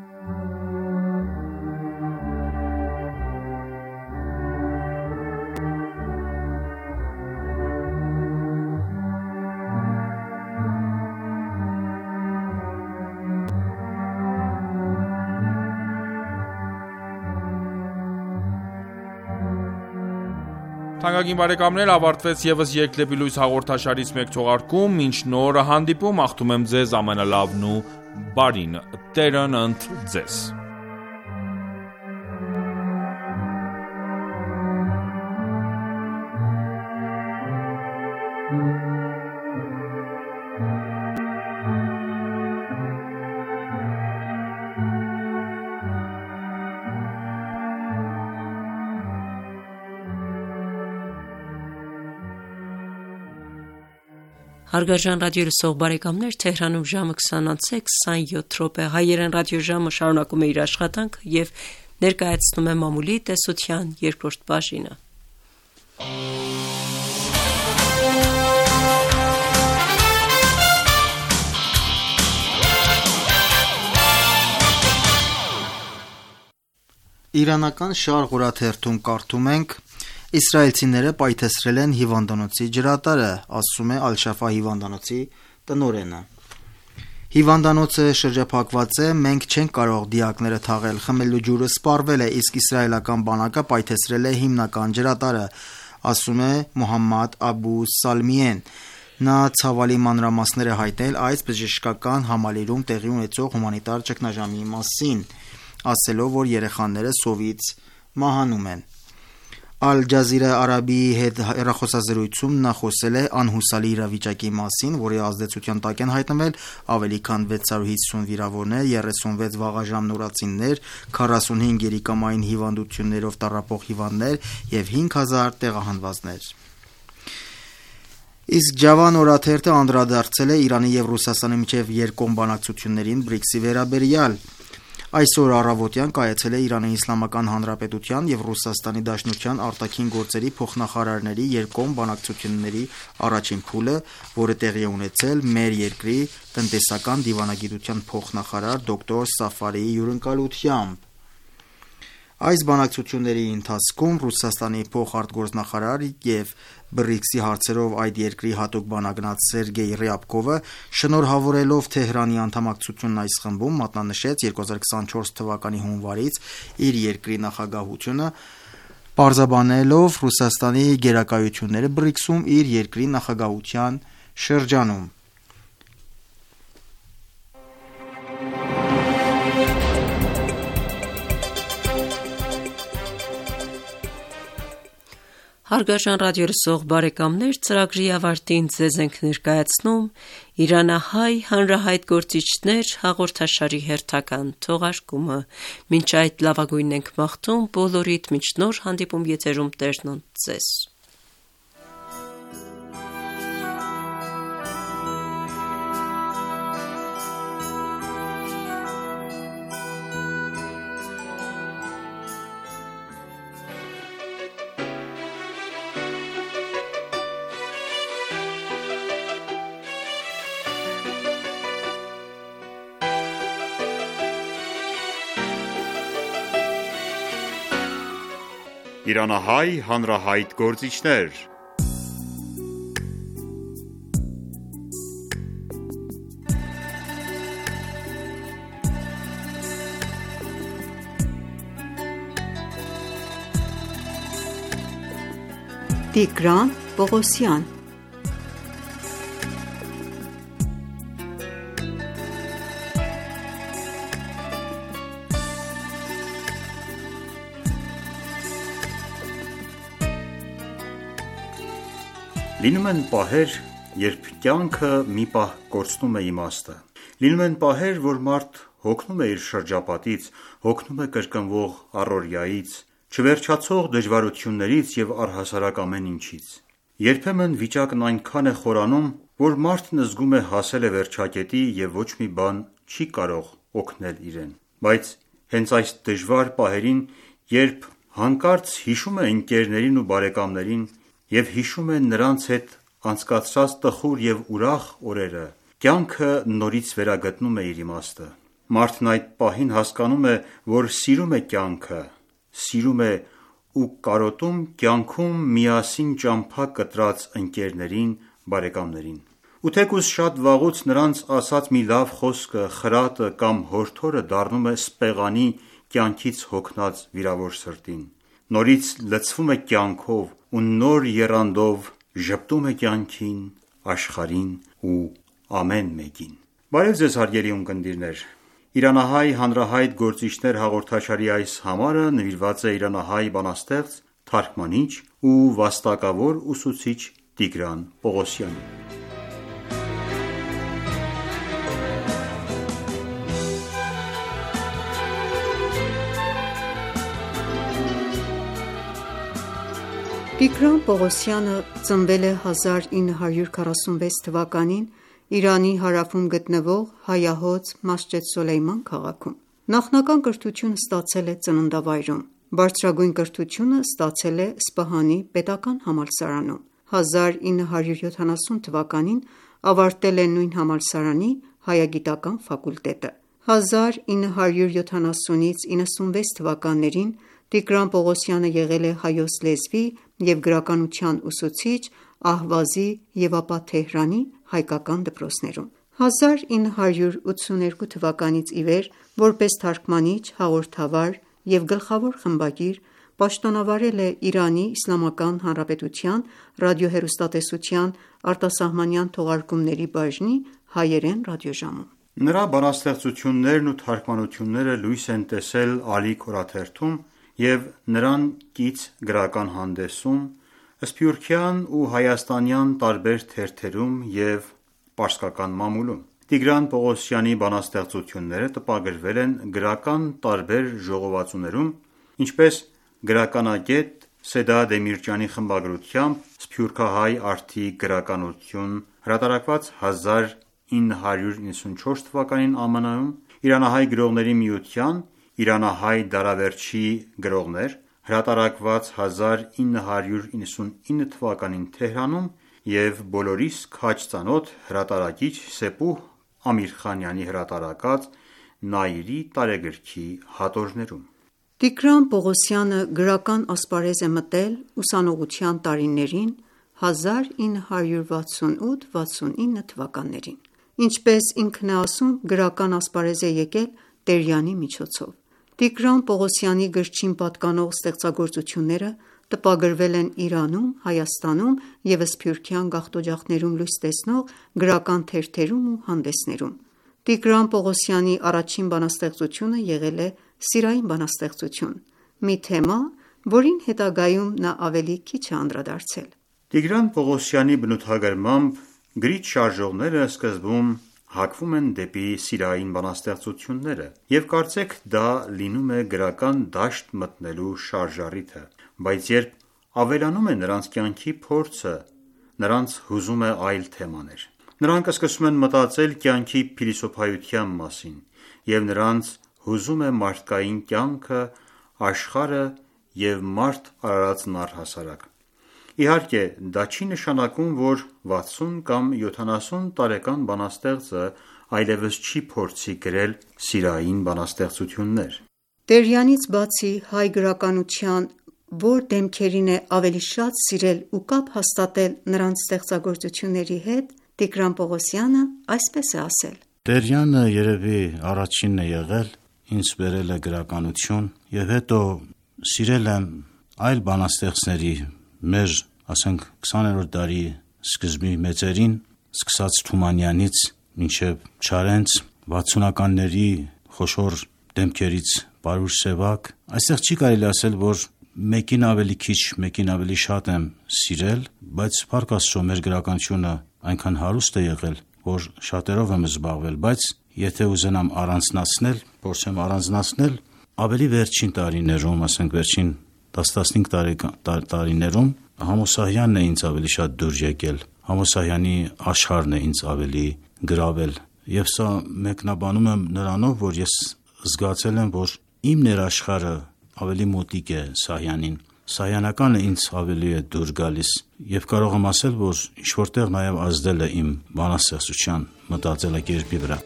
Թանկագին բարեկամներ, ավարտվեց ևս Ելք դեպի լույս հաղորդաշարից մեկ թողարկում, մինչ նոր հանդիպում աղթում եմ ձեզ ամենալավն ու բարին, Տերն ընդ ձեզ։ Հարգարժան ռադիոլսող բարեկամներ, Թեհրանում ժամը քսանից քսանյոթ րոպե, հայերեն ռադիոժամը շարունակում է իր աշխատանքը և ներկայացնում է մամուլի տեսության երկրորդ բաժինը։ Իրանական Շարղ օրաթերթում կարդում ենք. Իսրայելցիները պայթեցրել են հիվանդանոցի ջրատարը, ասում է Ալ-Շաֆա հիվանդանոցի տնօրենը։ Հիվանդանոցը շրջափակված է, մենք չենք կարող դիակները թաղել, խմելու ջուրը սպառվել է, իսկ իսրայելական բանակը պայթեցրել է հիմնական ջրատարը, ասում է Մոհամմադ Աբու Սալմիեն։ Նա ցավալի մանրամասներ է հայտնել այս բժշկական համալիրում տեղի ունեցող հումանիտար ճգնաժամի մասին, ասելով, որ երեխաները սովից մահանում են։ Al Jazeera Արաբիի հետ հեռախոսազրույցում նա խոսել է անհուսալի իրավիճակի մասին, որի ազդեցության տակ են հայտնվել ավելի քան վեց հարյուր հիսուն վիրավորներ, երեսունվեց վաղաժամ նորածիններ, քառասունհինգ երիկամային հիվանդություններով տառապող հիվանդներ և հինգ հազար տեղահանվածներ։ Իսկ Ջավան օրաթերթը անդրադարձել է Իրանի և Ռուսաստանի միջև երկկողմ բանակցություններին բրիքսի վերաբերյալ։ Այսօր առավոտյան կայացել է Իրանի Իսլամական Հանրապետության և Ռուսաստանի Դաշնության արտաքին գործերի փոխնախարարների երկկողմ բանակցությունների առաջին փուլը, որը տեղի է ունեցել մեր երկրի տնտեսական դիվանագիտության փոխնախարար դոկտոր Սաֆարիի հյուրընկալությամբ։ Այս բանակցությունների ընթացքում Ռուսաստանի փոխարտգործնախարար և բրիքսի հարցերով այդ երկրի հատուկ բանագնաց Սերգեյ Ռյաբկովը շնորհավորելով Թեհրանի անդամակցությունն այս խմբում մատնանշեց երկու հազար քսանչորս թվականի հունվարից իր երկրի նախագահությունը, պարզաբանելով Ռուսաստանի գերակայությունները բրիքսում իր երկրի նախագահության շրջանում։ Հարգարժան ռադիոլսող բարեկամներ, ծրագրի ավարտին ձեզ ենք ներկայացնում Իրանահայ հանրահայտ գործիչներ հաղորդաշարի հերթական թողարկումը։ Մինչ այդ լավագույնն ենք մաղթում բոլորիդ, մինչ նոր հանդիպում եթերում Տերն ընդ ձեզ։ Իրանահայ հանրահայտ գործիչներ։ Տիգրան Պողոսյան Լինում են պահեր, երբ կյանքը մի պահ կորցնում է իմաստը։ Լինում են պահեր, որ մարդ հոգնում է իր շրջապատից, հոգնում է կրկնվող առօրյայից, չվերջացող դժվարություններից և առհասարակ ամեն ինչից։ Երբեմն վիճակն այնքան է խորանում, որ մարդն զգում է հասել է վերջակետի և ոչ մի բան չի կարող օգնել իրեն։ Բայց հենց այս դժվար պահերին, երբ հանկարծ հիշում է ընկերներին ու բարեկամներին և հիշում է նրանց հետ անցկացրած տխուր և ուրախ օրերը, կյանքը նորից վերագտնում է իր իմաստը։ Մարդն այդ պահին հասկանում է, որ սիրում է կյանքը, սիրում է ու կարոտում կյանքում միասին ճամփա կտրած ընկերներին, բարեկամներին։ Ու թեկուզ շատ վաղուց նրանց ասած մի լավ խոսքը, խրատը կամ հորդորը դառնում է սպեղանի կյանքից հոգնած վիրավոր սրտին։ Նորից լցվում է կյանքով ու նոր եռանդով ժպտում է կյանքին, աշխարհին ու ամեն մեկին։ Բարև ձեզ հարգելի ունկնդիրներ։ Իրանահայ հանրահայտ գործիչներ հաղորդաշարի այս համարը նվիրված է իրանահայ բանաստեղծ, թարգմանիչ ու վաստակավոր ուսուցիչ Տիգրան Պողոսյանին։ Տիգրան Պողոսյանը ծնվել է հազար ինը հարյուր քառասունվեց թվականին Իրանի հարավում գտնվող հայահոծ Մասջեդ Սոլեյման քաղաքում։ Նախնական կրթությունը ստացել է ծննդավայրում, բարձրագույն կրթությունը ստացել է Սպահանի պետական համալսարանում։ հազար ինը հարյուր յոթանասուն թվականին ավարտել է նույն համալսարանի հայագիտական ֆակուլտետը։ հազար ինը հարյուր յոթանասունից իննսունվեց թվականներին Տիգրան Պողոսյանը եղել է հայոց լեզվի և գրականության ուսուցիչ Ահվազի և ապա Թեհրանի հայկական դպրոցներում։ հազար ինը հարյուր ութսուներկու թվականից ի վեր որպես թարգմանիչ, հաղորդավար և գլխավոր խմբագիր պաշտոնավարել է Իրանի Իսլամական Հանրապետության ռադիոհեռուստատեսության արտասահմանյան թողարկումների բաժնի հայերեն ռադիոժամում։ Նրա բանաստեղծություններն ու թարգմանությունները լույս են տեսել Ալիք օրաթերթում և նրան կից գրական հանդեսում, սփյուռքյան ու հայաստանյան տարբեր թերթերում և պարսկական մամուլում։ Տիգրան Պողոսյանի բանաստեղծությունները տպագրվել են գրական տարբեր ժողովածուներում, ինչպես գրականագետ Սեդա Դեմիրճյանի խմբագրությամբ «Սփյուռքահայ արդի գրականություն», հրատարակված հազար ինը հարյուր իննսունչորս թվականին Ամն Իրանիում, Իրանահայ գրողների միության «Իրանահայ դարավերջի գրողներ», հրատարակված հազար ինը հարյուր իննսունինը թվականին Թեհրանում և «Բոլորիս քաջ ծանոթ» հրատարակիչ Սեպուհ Ամիրխանյանի հրատարակած «Նայիրի» տարեգրքի հատորներում։ Տիգրան Պողոսյանը գրական ասպարեզ է մտել ուսանողության տարիներին հազար ինը հարյուր վաթսունութ վաթսունինը թվականներին։ Ինչպես ինքն է ասում, գրական ասպարեզ է եկել Տերյանի միջոցով։ Տիգրան Պողոսյանի գրչին պատկանող ստեղծագործությունները տպագրվել են Իրանում, Հայաստանում և սփյուռքյան գաղթօջախներում լույս տեսնող գրական թերթերում ու հանդեսներում։ Տիգրան Պողոսյանի առաջին բանաստեղծությունը եղել է սիրային բանաստեղծություն, մի թեմա, որին հետագայում նա ավելի քիչ է անդրադարձել։ Տիգրան Պողոսյանի բնութագրմամբ գրիչ շարժողները սկզբում հակվում են դեպի սիրային բանաստեղծությունները և կարծեք դա լինում է գրական դաշտ մտնելու շարժառիթը, բայց երբ ավելանում է նրանց կյանքի փորձը, նրանց հուզում է այլ թեմաներ։ Նրանք սկսում են մտածել կյանքի փիլիսոփայության մասին, և նրանց հուզում է մարդկային կյանքը, աշխարհը և մարդ արարածն առհասարակ։ Իհարկե, դա չի նշանակում, որ վաթսուն կամ յոթանասուն տարեկան բանաստեղծը այլևս չի փորձի գրել սիրային բանաստեղծություններ։ Տերյանից բացի հայ գրականության որ դեմքերին է ավելի շատ սիրել ու կապ հաստատել նրանց ստեղծագործությունների հետ, Տիգրան Պողոսյանը այսպես է ասել. Տերյանը երևի առաջինն է եղել, ինձ բերել է գրականություն և հետո սիրել եմ այլ բանաստեղծների, մեր ասենք քսաներորդ դարի սկզբի մեծերին, սկսած Թումանյանից մինչև Չարենց, վաթսունականների խոշոր դեմքերից Պարուր Սևակ։ Այստեղ չի կարելի ասել, որ մեկին ավելի քիչ, մեկին ավելի շատ եմ սիրել, բայց փառք Աստծո մեր գրականությունը այնքան հարուստ է եղել, որ շատերով եմ զբաղվել, բայց եթե ուզենամ առանձնացնել, փորձեմ առանձնացնել, ավելի վերջին տարիներում, ասենք վերջին տասն-տասնհինգ տարիներում Համոսահյանն է ինձ ավելի շատ դուր եկել, Համոսահյանի աշխարհն է ինձ ավելի գրավել, և սա մեկնաբանում եմ նրանով, որ ես զգացել եմ, որ իմ ներաշխարհը ավելի մոտիկ է Սահյանին, Սահյանականը ինձ ավելի է դուր գալիս, և կարող եմ ասել, որ ինչ-որտեղ նաև ազդել է իմ բանաստեղծության մտածելակերպի վրա։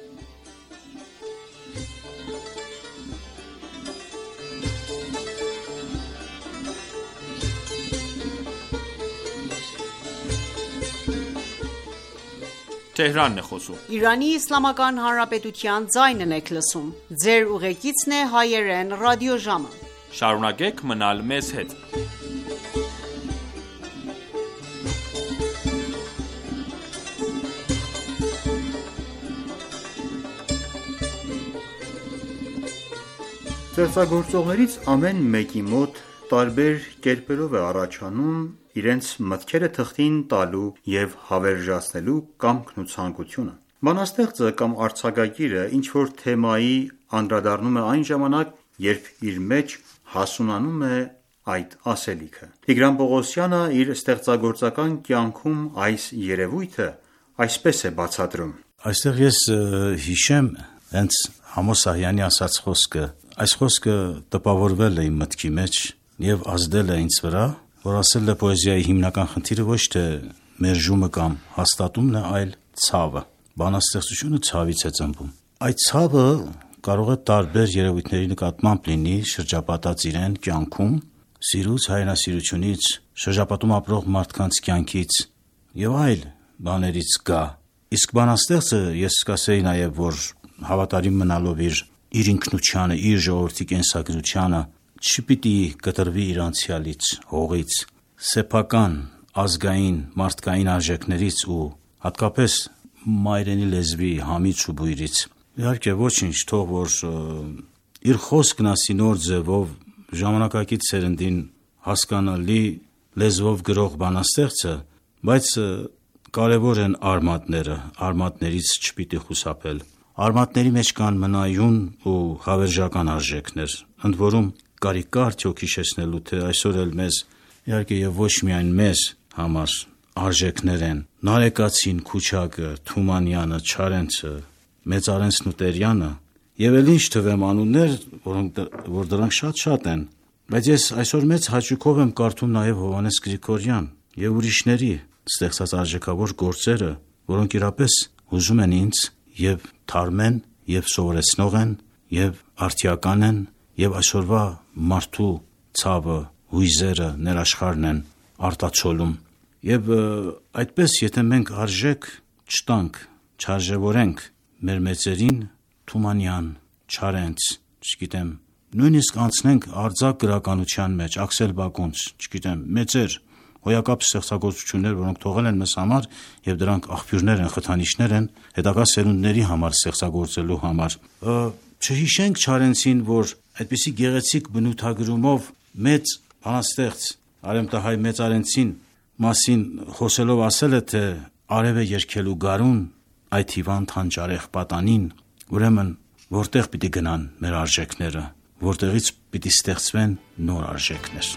Թեհրանն է խոսում։ Իրանի Իսլամական Հանրապետության ձայնն եք լսում։ Ձեր ուղեկիցն է հայերեն ռադիոժամը։ Շարունակեք մնալ մեզ հետ։ Ստեղծագործողներից ամեն մեկի մոտ տարբեր կերպերով է առաջանում իրենց մտքերը թղթին տալու և հավերժացնելու կամքն ու ցանկությունը։ Բանաստեղծը կամ արձակագիրը ինչ-որ թեմայի անդրադառնում է այն ժամանակ, երբ իր մեջ հասունանում է այդ ասելիքը։ Տիգրան Պողոսյանը իր ստեղծագործական կյանքում այս երևույթը այսպես է բացատրում. Այստեղ ես հիշեմ հենց Համոսահյանի ասած խոսքը։ Այս խոսքը տպավորվել է իմ մտքի մեջ և ազդել է ինձ վրա, որ ասել է պոեզիայի հիմնական խնդիրը ոչ թե մերժումը կամ հաստատումն է, այլ ցավը։ Բանաստեղծությունը ցավից է ծնվում։ Այդ ցավը կարող է տարբեր երևույթների նկատմամբ լինի շրջապատած իրեն կյանքում, սիրուց, հայրենասիրությունից, շրջապատում ապրող մարդկանց կյանքից և այլ բաներից գա։ Իսկ բանաստեղծը ես կասեի նաև, որ հավատարիմ մնալով իր իր ինքնությանը, իր ժողովրդի կենսագրությանը, չպիտի կտրվի իր անցյալից, հողից, սեփական, ազգային, մարդկային արժեքներից ու հատկապես մայրենի լեզվի համից ու բույրից։ Իհարկե ոչինչ, թող որ իր խոսքն ասի նոր ձևով, ժամանակակից սերնդին հասկանալի լեզվով գրող բանաստեղծը, բայց կարևոր են արմատները, արմատներից չպիտի խուսափել։ Արմատների մեջ կան մնայուն ու հավերժական արժեքներ, ընդ որում կարիք կա արդյոք հիշեցնելու, թե այսօր էլ մեզ, իհարկե եւ ոչ միայն մեզ համար արժեքներ են Նարեկացին, Քուչակը, Թումանյանը, Չարենցը, Մեծարենցն ու Տերյանը եւ էլ ինչ թվեմ անուններ, որոնք որ դրանք շատ-շատ են, բայց ես այսօր մեծ հաճույքով եմ կարդում նաեւ Հովհաննես Գրիգորյան եւ ուրիշների ստեղծած արժեքավոր գործերը, որոնք իրապես հուզում են ինձ եւ թարմեն եւ սովորեցնող են եւ արդիական են եւ այսօրվա մարդու ցավը, հույզերը, ներաշխարհն են արտացոլում։ Եվ այդպես, եթե մենք արժեք չտանք, չարժևորենք մեր մեծերին, Թումանյան, Չարենց, չգիտեմ, նույնիսկ անցնենք արձակ գրականության մեջ, Աքսել Բակունց, չգիտեմ, մեծեր հոյակապ ստեղծագործություններ, որոնք թողել են մեզ համար եւ դրանք աղբյուրներ են, խթանիչներ են հետագա սերունդների համար ստեղծագործելու համար։ Չհիշենք Չարենցին, որ այդպիսի գեղեցիկ բնութագրումով մեծ բանաստեղծ Արեմտահայ Մեծարենցին մասին խոսելով ասել է, թե արև է երգելու գարուն այդ հիվանդ հանճարեղ պատանին, ուրեմն որտեղ պիտի գնան մեր արժեքները, որտեղից պիտի ստեղծվեն նոր արժեքներ։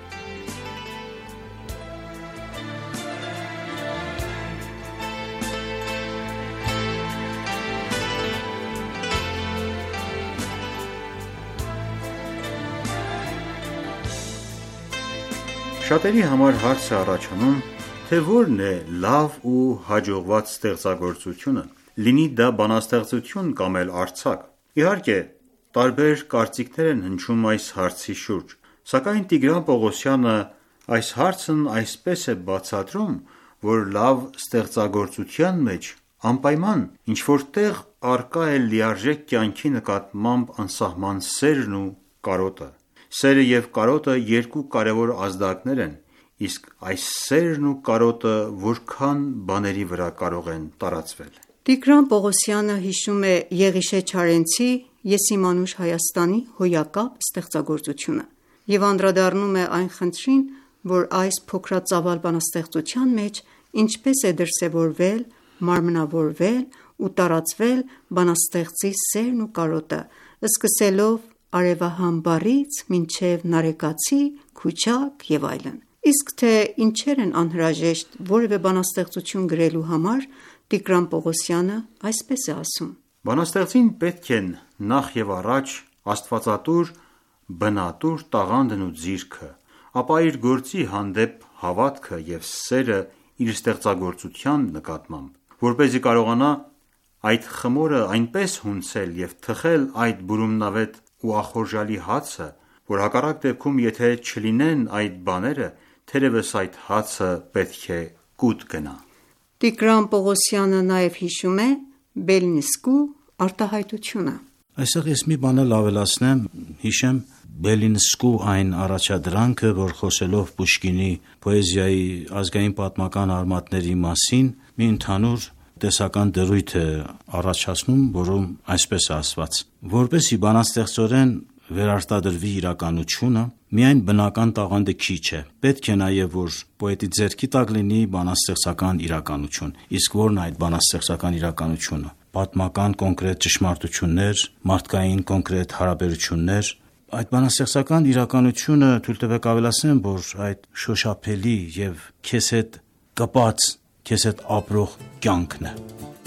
Շատերի համար հարց է առաջանում, թե որն է լավ ու հաջողված ստեղծագործությունը, լինի դա բանաստեղծություն կամ էլ արձակ։ Իհարկե, տարբեր կարծիքներ են հնչում այս հարցի շուրջ, սակայն Տիգրան Պողոսյանը այս հարցն այսպես է բացատրում, որ լավ ստեղծագործության մեջ անպայման ինչ-որ տեղ առկա է լիարժեք կյանքի նկատմամբ անսահման սերն ու կարոտը։ Սերը եւ կարոտը երկու կարևոր ազդակներ են, իսկ այս սերն ու կարոտը որքան բաների վրա կարող են տարածվել։ Տիգրան Պողոսյանը հիշում է Եղիշե Չարենցի «Ես իմ անուշ Հայաստանի» հոյակապ ստեղծագործությունը եւ անդրադառնում է այն խնդրին, որ այս փոքրածավալ բանաստեղծության մեջ ինչպես է դրսևորվել, մարմնավորվել ու տարածվել բանաստեղծի սերն ու կարոտը, սկսելով արևահամ բառից մինչև նարեկացի, քուչակ եւ այլն։ Իսկ թե ինչեր են անհրաժեշտ որևէ բանաստեղծություն գրելու համար, Տիգրան Պողոսյանը այսպես է ասում. Բանաստեղծին պետք են նախ եւ առաջ աստվածատուր, բնատուր տաղանդն ու ձիրքը, ապա իր գործի հանդեպ հավատքը եւ սերը իր ստեղծագործության նկատմամբ, որպեսզի կարողանա այդ խմորը այնպես հունցել եւ թխել այդ բուրումնավետ ու ախորժալի հացը, որ հակառակ դեպքում եթե չլինեն այդ բաները, թերևս այդ հացը պետք է կուտ գնա։ Տիգրան Պողոսյանը նաև հիշում է Բելինսկու արտահայտությունը։ Այսօր ես մի բան էլ ավելացնեմ, հիշեմ Բելինսկու այն առաջադրանքը, որ խոսելով Պուշկինի պոեզիայի ազգային պատմական արմատների մասին, մի ընդհանուր տեսական դրույթ է առաջացնում, որում այսպես է ասված. որպեսզի բանաստեղծորեն վերարտադրվի իրականությունը, միայն բնական տաղանդը քիչ է, պետք է նաև որ պոետի ձեռքի տակ լինի բանաստեղծական իրականություն, իսկ որն է այդ բանաստեղծական իրականությունը, պատմական կոնկրետ ճշմարտություններ, մարդկային կոնկրետ հարաբերություններ, այդ բանաստեղծական իրականությունը թույլ տվեք ավելացնեմ, որ այդ շոշափելի եւ քեզ հետ կպած, քեզ հետ ապրող կյանքն է։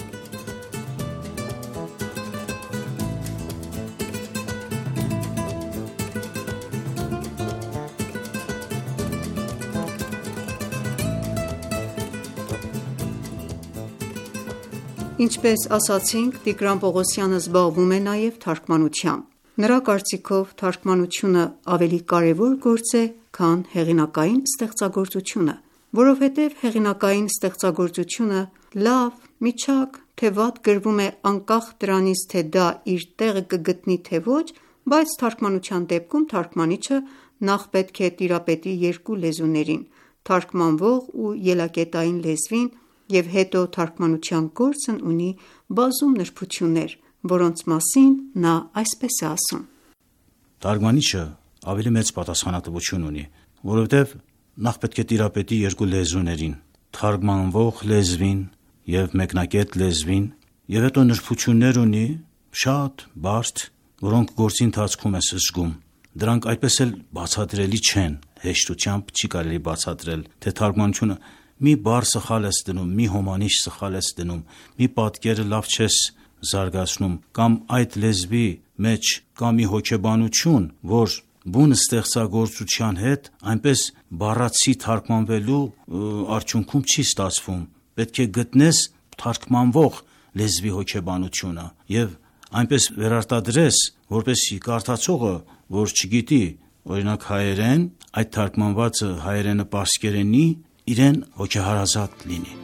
Ինչպես ասացինք, Տիգրան Պողոսյանը զբաղվում է նաև թարգմանությամբ։ Նրա կարծիքով թարգմանությունը ավելի կարևոր գործ է, քան հեղինակային ստեղծագործությունը, որովհետև հեղինակային ստեղծագործությունը լավ, միջակ, թե վատ գրվում է անկախ դրանից, թե դա իր տեղը կգտնի թե ոչ, բայց թարգմանության դեպքում թարգմանիչը նախ պետք է տիրապետի երկու լեզուներին՝ թարգմանվող ու ելակետային լեզվին, և հետո թարգմանության գործն ունի բազում նրբություններ, որոնց մասին նա այսպես է ասում. Թարգմանիչը ավելի մեծ պատասխանատվություն ունի, որովհետև նախ պետք է տիրապետի երկու լեզուներին՝ թարգմանվող լեզվին եւ մեկնակետ լեզվին, եւ հետո նրբություններ ունի շատ բարդ, որոնք գործի ընթացքում ես զգում։ Դրանք այդպես էլ բացատրելի չեն, հեշտությամբ չի կարելի բացատրել, թե թարգմանությունը մի բառ սխալ ես դնում, մի հոմանիշ սխալ ես դնում, մի պատկերը լավ չես զարգացնում, կամ այդ լեզվի մեջ կա մի հոգեբանություն, որ բուն ստեղծագործության հետ այնպես բառացի թարգմանվելու արդյունքում չի ստացվում։ Պետք է գտնես թարգմանվող լեզվի հոգեբանությունը եւ այնպես վերարտադրես, որպեսզի կարդացողը, որ չգիտի, օրինակ հայերեն, այդ թարգմանվածը հայերենը պարսկերենի, իրեն հոգեհարազատ լինի։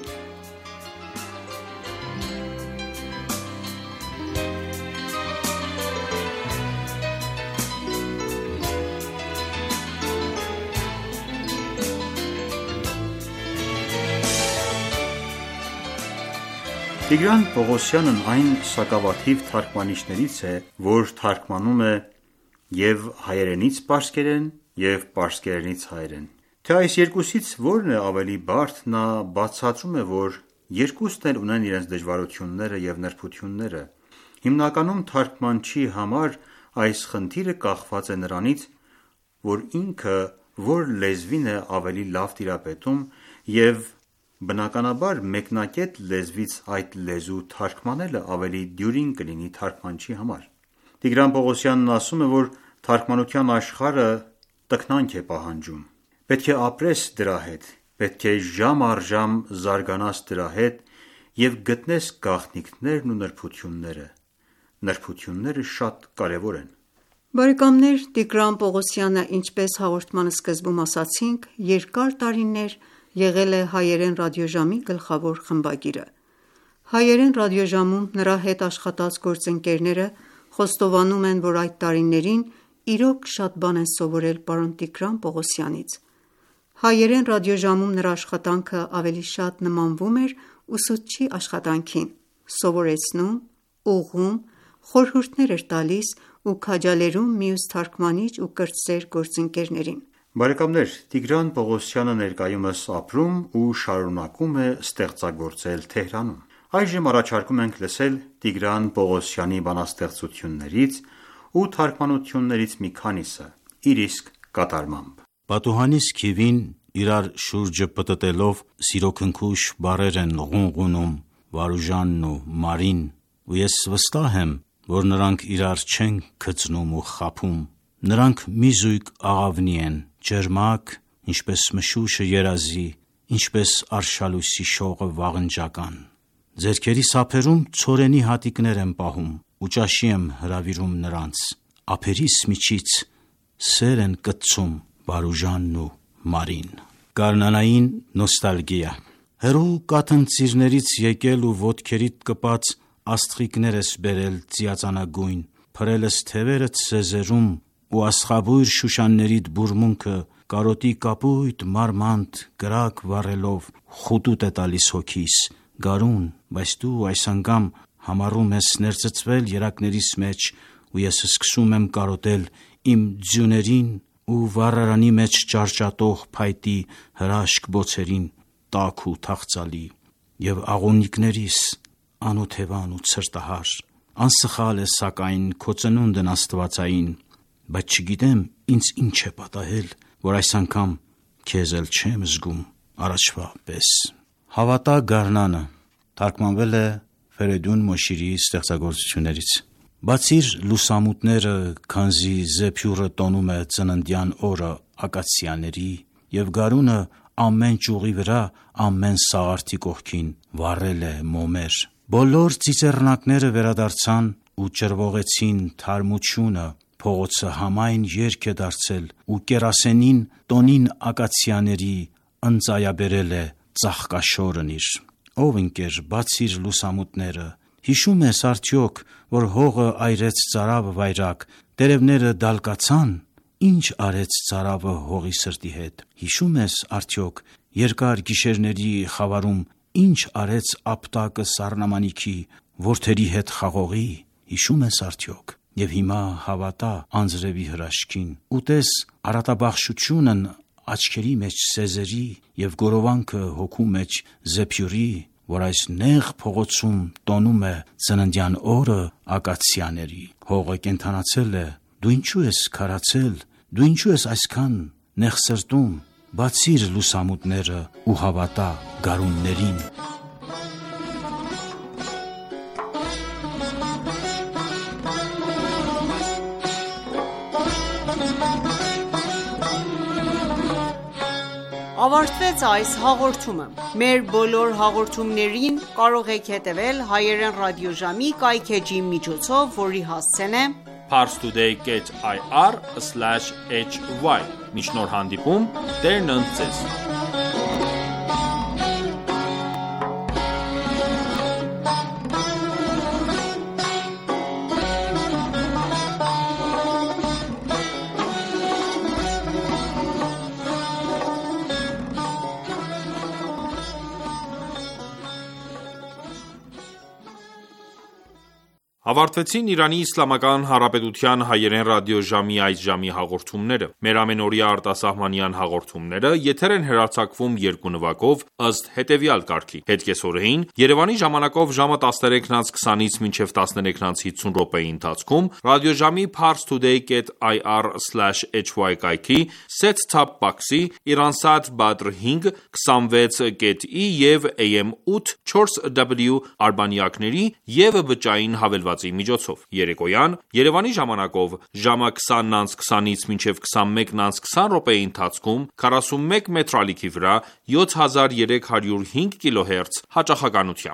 Տիգրան Պողոսյանն այն սակավաթիվ թարգմանիչներից է, որ թարգմանում է և հայերենից պարսկերեն և պարսկերենից հայերեն։ Թե այս երկուսից որն է ավելի բարդ, նա բացատրում է, որ երկուսն էլ ունեն իրենց դժվարությունները և նրբությունները։ Հիմնականում թարգմանչի համար այս խնդիրը կախված է նրանից, որ ինքը որ լեզվին է ավելի լավ տիրապետում և բնականաբար մեկնակետ լեզվից այդ լեզու թարգմանելը ավելի դյուրին կլինի թարգմանչի համար։ Տիգրան Պողոսյանն ասում է, որ թարգմանության աշխարհը տքնանք է պահանջում։ Պետք է ապրես դրա հետ, պետք է ժամ առ ժամ զարգանաս դրա հետ և գտնես գաղտնիքներն ու նրբությունները։ Նրբությունները շատ կարևոր են։ Բարեկամներ, Տիգրան Պողոսյանը, ինչպես հաղորդման սկզբում ասացինք, երկար տարիներ եղել է հայերեն ռադիոժամի գլխավոր խմբագիրը։ Հայերեն ռադիոժամում նրա հետ աշխատած գործընկերները խոստովանում են, որ այդ տարիներին իրոք շատ բան են սովորել պարոն Տիգրան Պողոսյանից։ Հայերեն ռադիոժամում նրա աշխատանքը ավելի շատ նմանվում էր ուսուցչի աշխատանքին՝ սովորեցնում, ուղղում, խորհուրդներ էր տալիս ու քաջալերում մյուս թարգմանիչ ու կրտսեր գործընկերներին։ Բարեկամներ, Տիգրան Պողոսյանը ներկայումս ապրում ու շարունակում է ստեղծագործել Թեհրանում։ Այժմ առաջարկում ենք լսել Տիգրան Պողոսյանի բանաստեղծություններից ու թարգմանություններից մի քանիսը իր իսկ կատարմամբ։ Պատուհանիս քիվին իրար շուրջը պտտելով սիրոքնքուշ բառեր են ղունղունում Վարուժանն ու Մարին, ու ես վստահ եմ, որ նրանք իրար չեն գծնում ու խաբում։ Նրանք մի զույգ աղավնի են, ջերմակ, ինչպես մշուշը երազի, ինչպես արշալույսի շողը վաղնջական։ Ձեռքերի սափերում ցորենի հատիկներ եմ պահում ու ճաշի եմ հրավիրում նրանց։ Ափերիս միջից սեր են կծում Վարուժանն ու Մարին։ Գարնանային նոստալգիա։ Հեռու կաթնծիրներից եկել ու ոտքերիդ կպած աստղիկներ ես բերել ծիածանագույն, փրել ես թևերդ սեզերում ու ասխաբույր շուշաններիդ բուրմունքը կարոտի կապույտ մարմանդ գրակ վառելով խուտուտ է տալիս հոգիս, գարուն, բայց դու այս անգամ համառում ես ներծծվել երակներիս մեջ ու ես սկսում եմ կարոտել իմ ձյուներին ու վառարանի մեջ ճարճատող փայտի հրաշք բոցերին տաք ու թախծալի և աղոնիկներիս անօթևան ու ցրտահար։ Անսխալ է սակայն քո ծնունդն աստվածային, բայց չգիտեմ ինձ ինչ է պատահել, որ այս անգամ քեզ էլ չեմ զգում առաջվա պես։ Հավատա գարնանը թարգմանվել է Ֆերեդուն Մոշիրի ստեղծագործություններից։ Բացիր լուսամուտները, քանզի զեփյուռը տոնում է ծննդյան օրը ակացիաների, և գարունը ամեն ճյուղի վրա, ամեն սաղարթի կողքին վառել է մոմեր։ Բոլոր ծիծեռնակները վերադարձան ու ջրվողեցին թարմությունը, փողոցը համայն երգ է դարձել ու կերասենին տոնին ակացիաների ընծայաբերել է ծաղկաշորն իր։ Ով ընկեր, բացիր լուսամուտները, հիշում ես արդյոք, որ հողը այրեց ծարավը վայրակ, տերևները դալկացան, ինչ արեց ծարավը հողի սրտի հետ։ Հիշում ես արդյոք երկար գիշերների խավարում ինչ արեց ապտակը սառնամանիքի որդերի հետ խաղողի։ Հիշում ես արդյոք եւ հիմա հավատա անձրևի հրաշքին։ Ուտես արատաբախշությունն աչքերի մեջ սեզերի եւ գորովանքը հոգու մեջ զեփյուրի, որ այս նեղ փողոցում տոնում է ծննդյան օրը ակացիաների։ Հողը կենթանացել է, դու ինչու ես քարացել, դու ինչու ես այսքան նեղ սրտում, բացիր լուսամուտները ու հավատա գարուններին։ Ավարտվեց այս հաղորդումը։ Մեր բոլոր հաղորդումներին կարող եք հետևել հայերեն ռադիոժամի կայքէջի միջոցով, որի հասցեն է parstoday dot i r slash h y։ Մինչ նոր հանդիպում, Տերն ընդ ձեզ։ Ավարտվեցին Իրանի Իսլամական Հանրապետության հայերեն ռադիոժամի այս ժամի հաղորդումները։ Մեր ամենօրյա արտասահմանյան հաղորդումները եթեր են հեռարձակվում երկու նվագով ըստ հետևյալ կարգի։ Հետկեսօրեին Երևանի ժամանակով ժամը տասներեքից քսանից մինչև տասներեքից հիսուն րոպեի ընթացքում ռադիոժամի parstoday dot i r slash h y կայքի set-top box-ի Iransat Badr հինգ քսանվեց կետ ի և A M ութ չորս W արբանյակների և բջջային հավելվածի միջոցով։ Երեկոյան Երևանի ժամանակով ժամը քսանից քսանից մինչև քսանմեկից քսան րոպեի ընթացքում քառասունմեկ մետր ալիքի վրա յոթ հազար երեք հարյուր հինգ կիլոհերց հաճախականությամբ։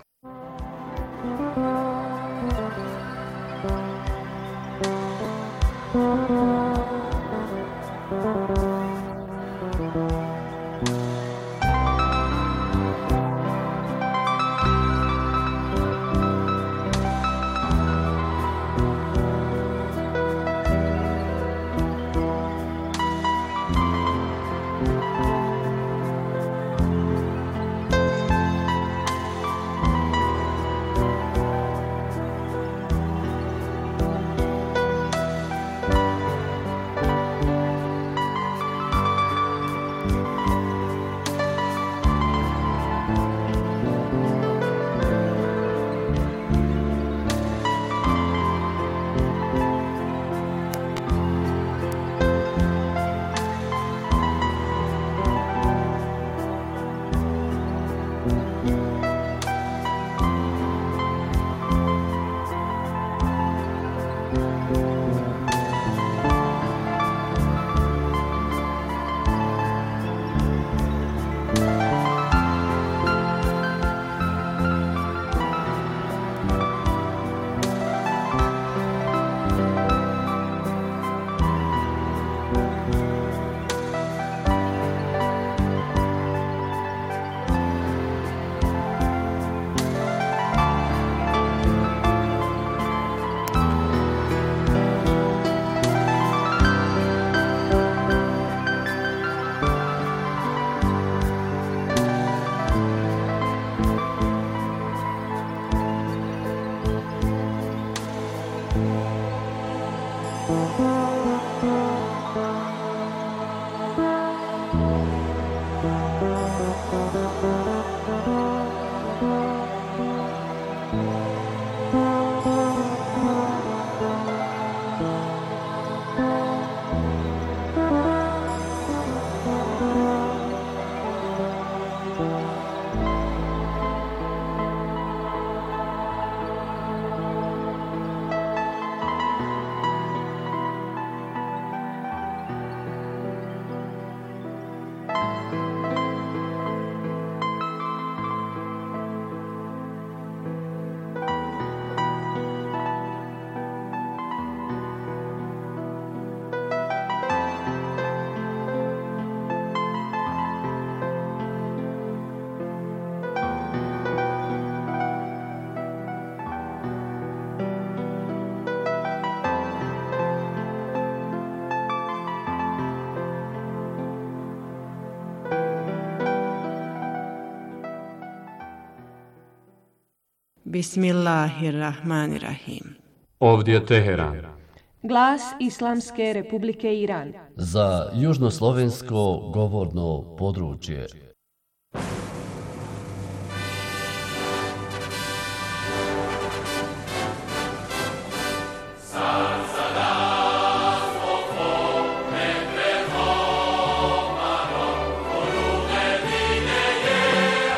Bismillahirrahmanirrahim. Ovdje Teheran, Glas Islamske Republike Iran za južnoslovensko govorno područje.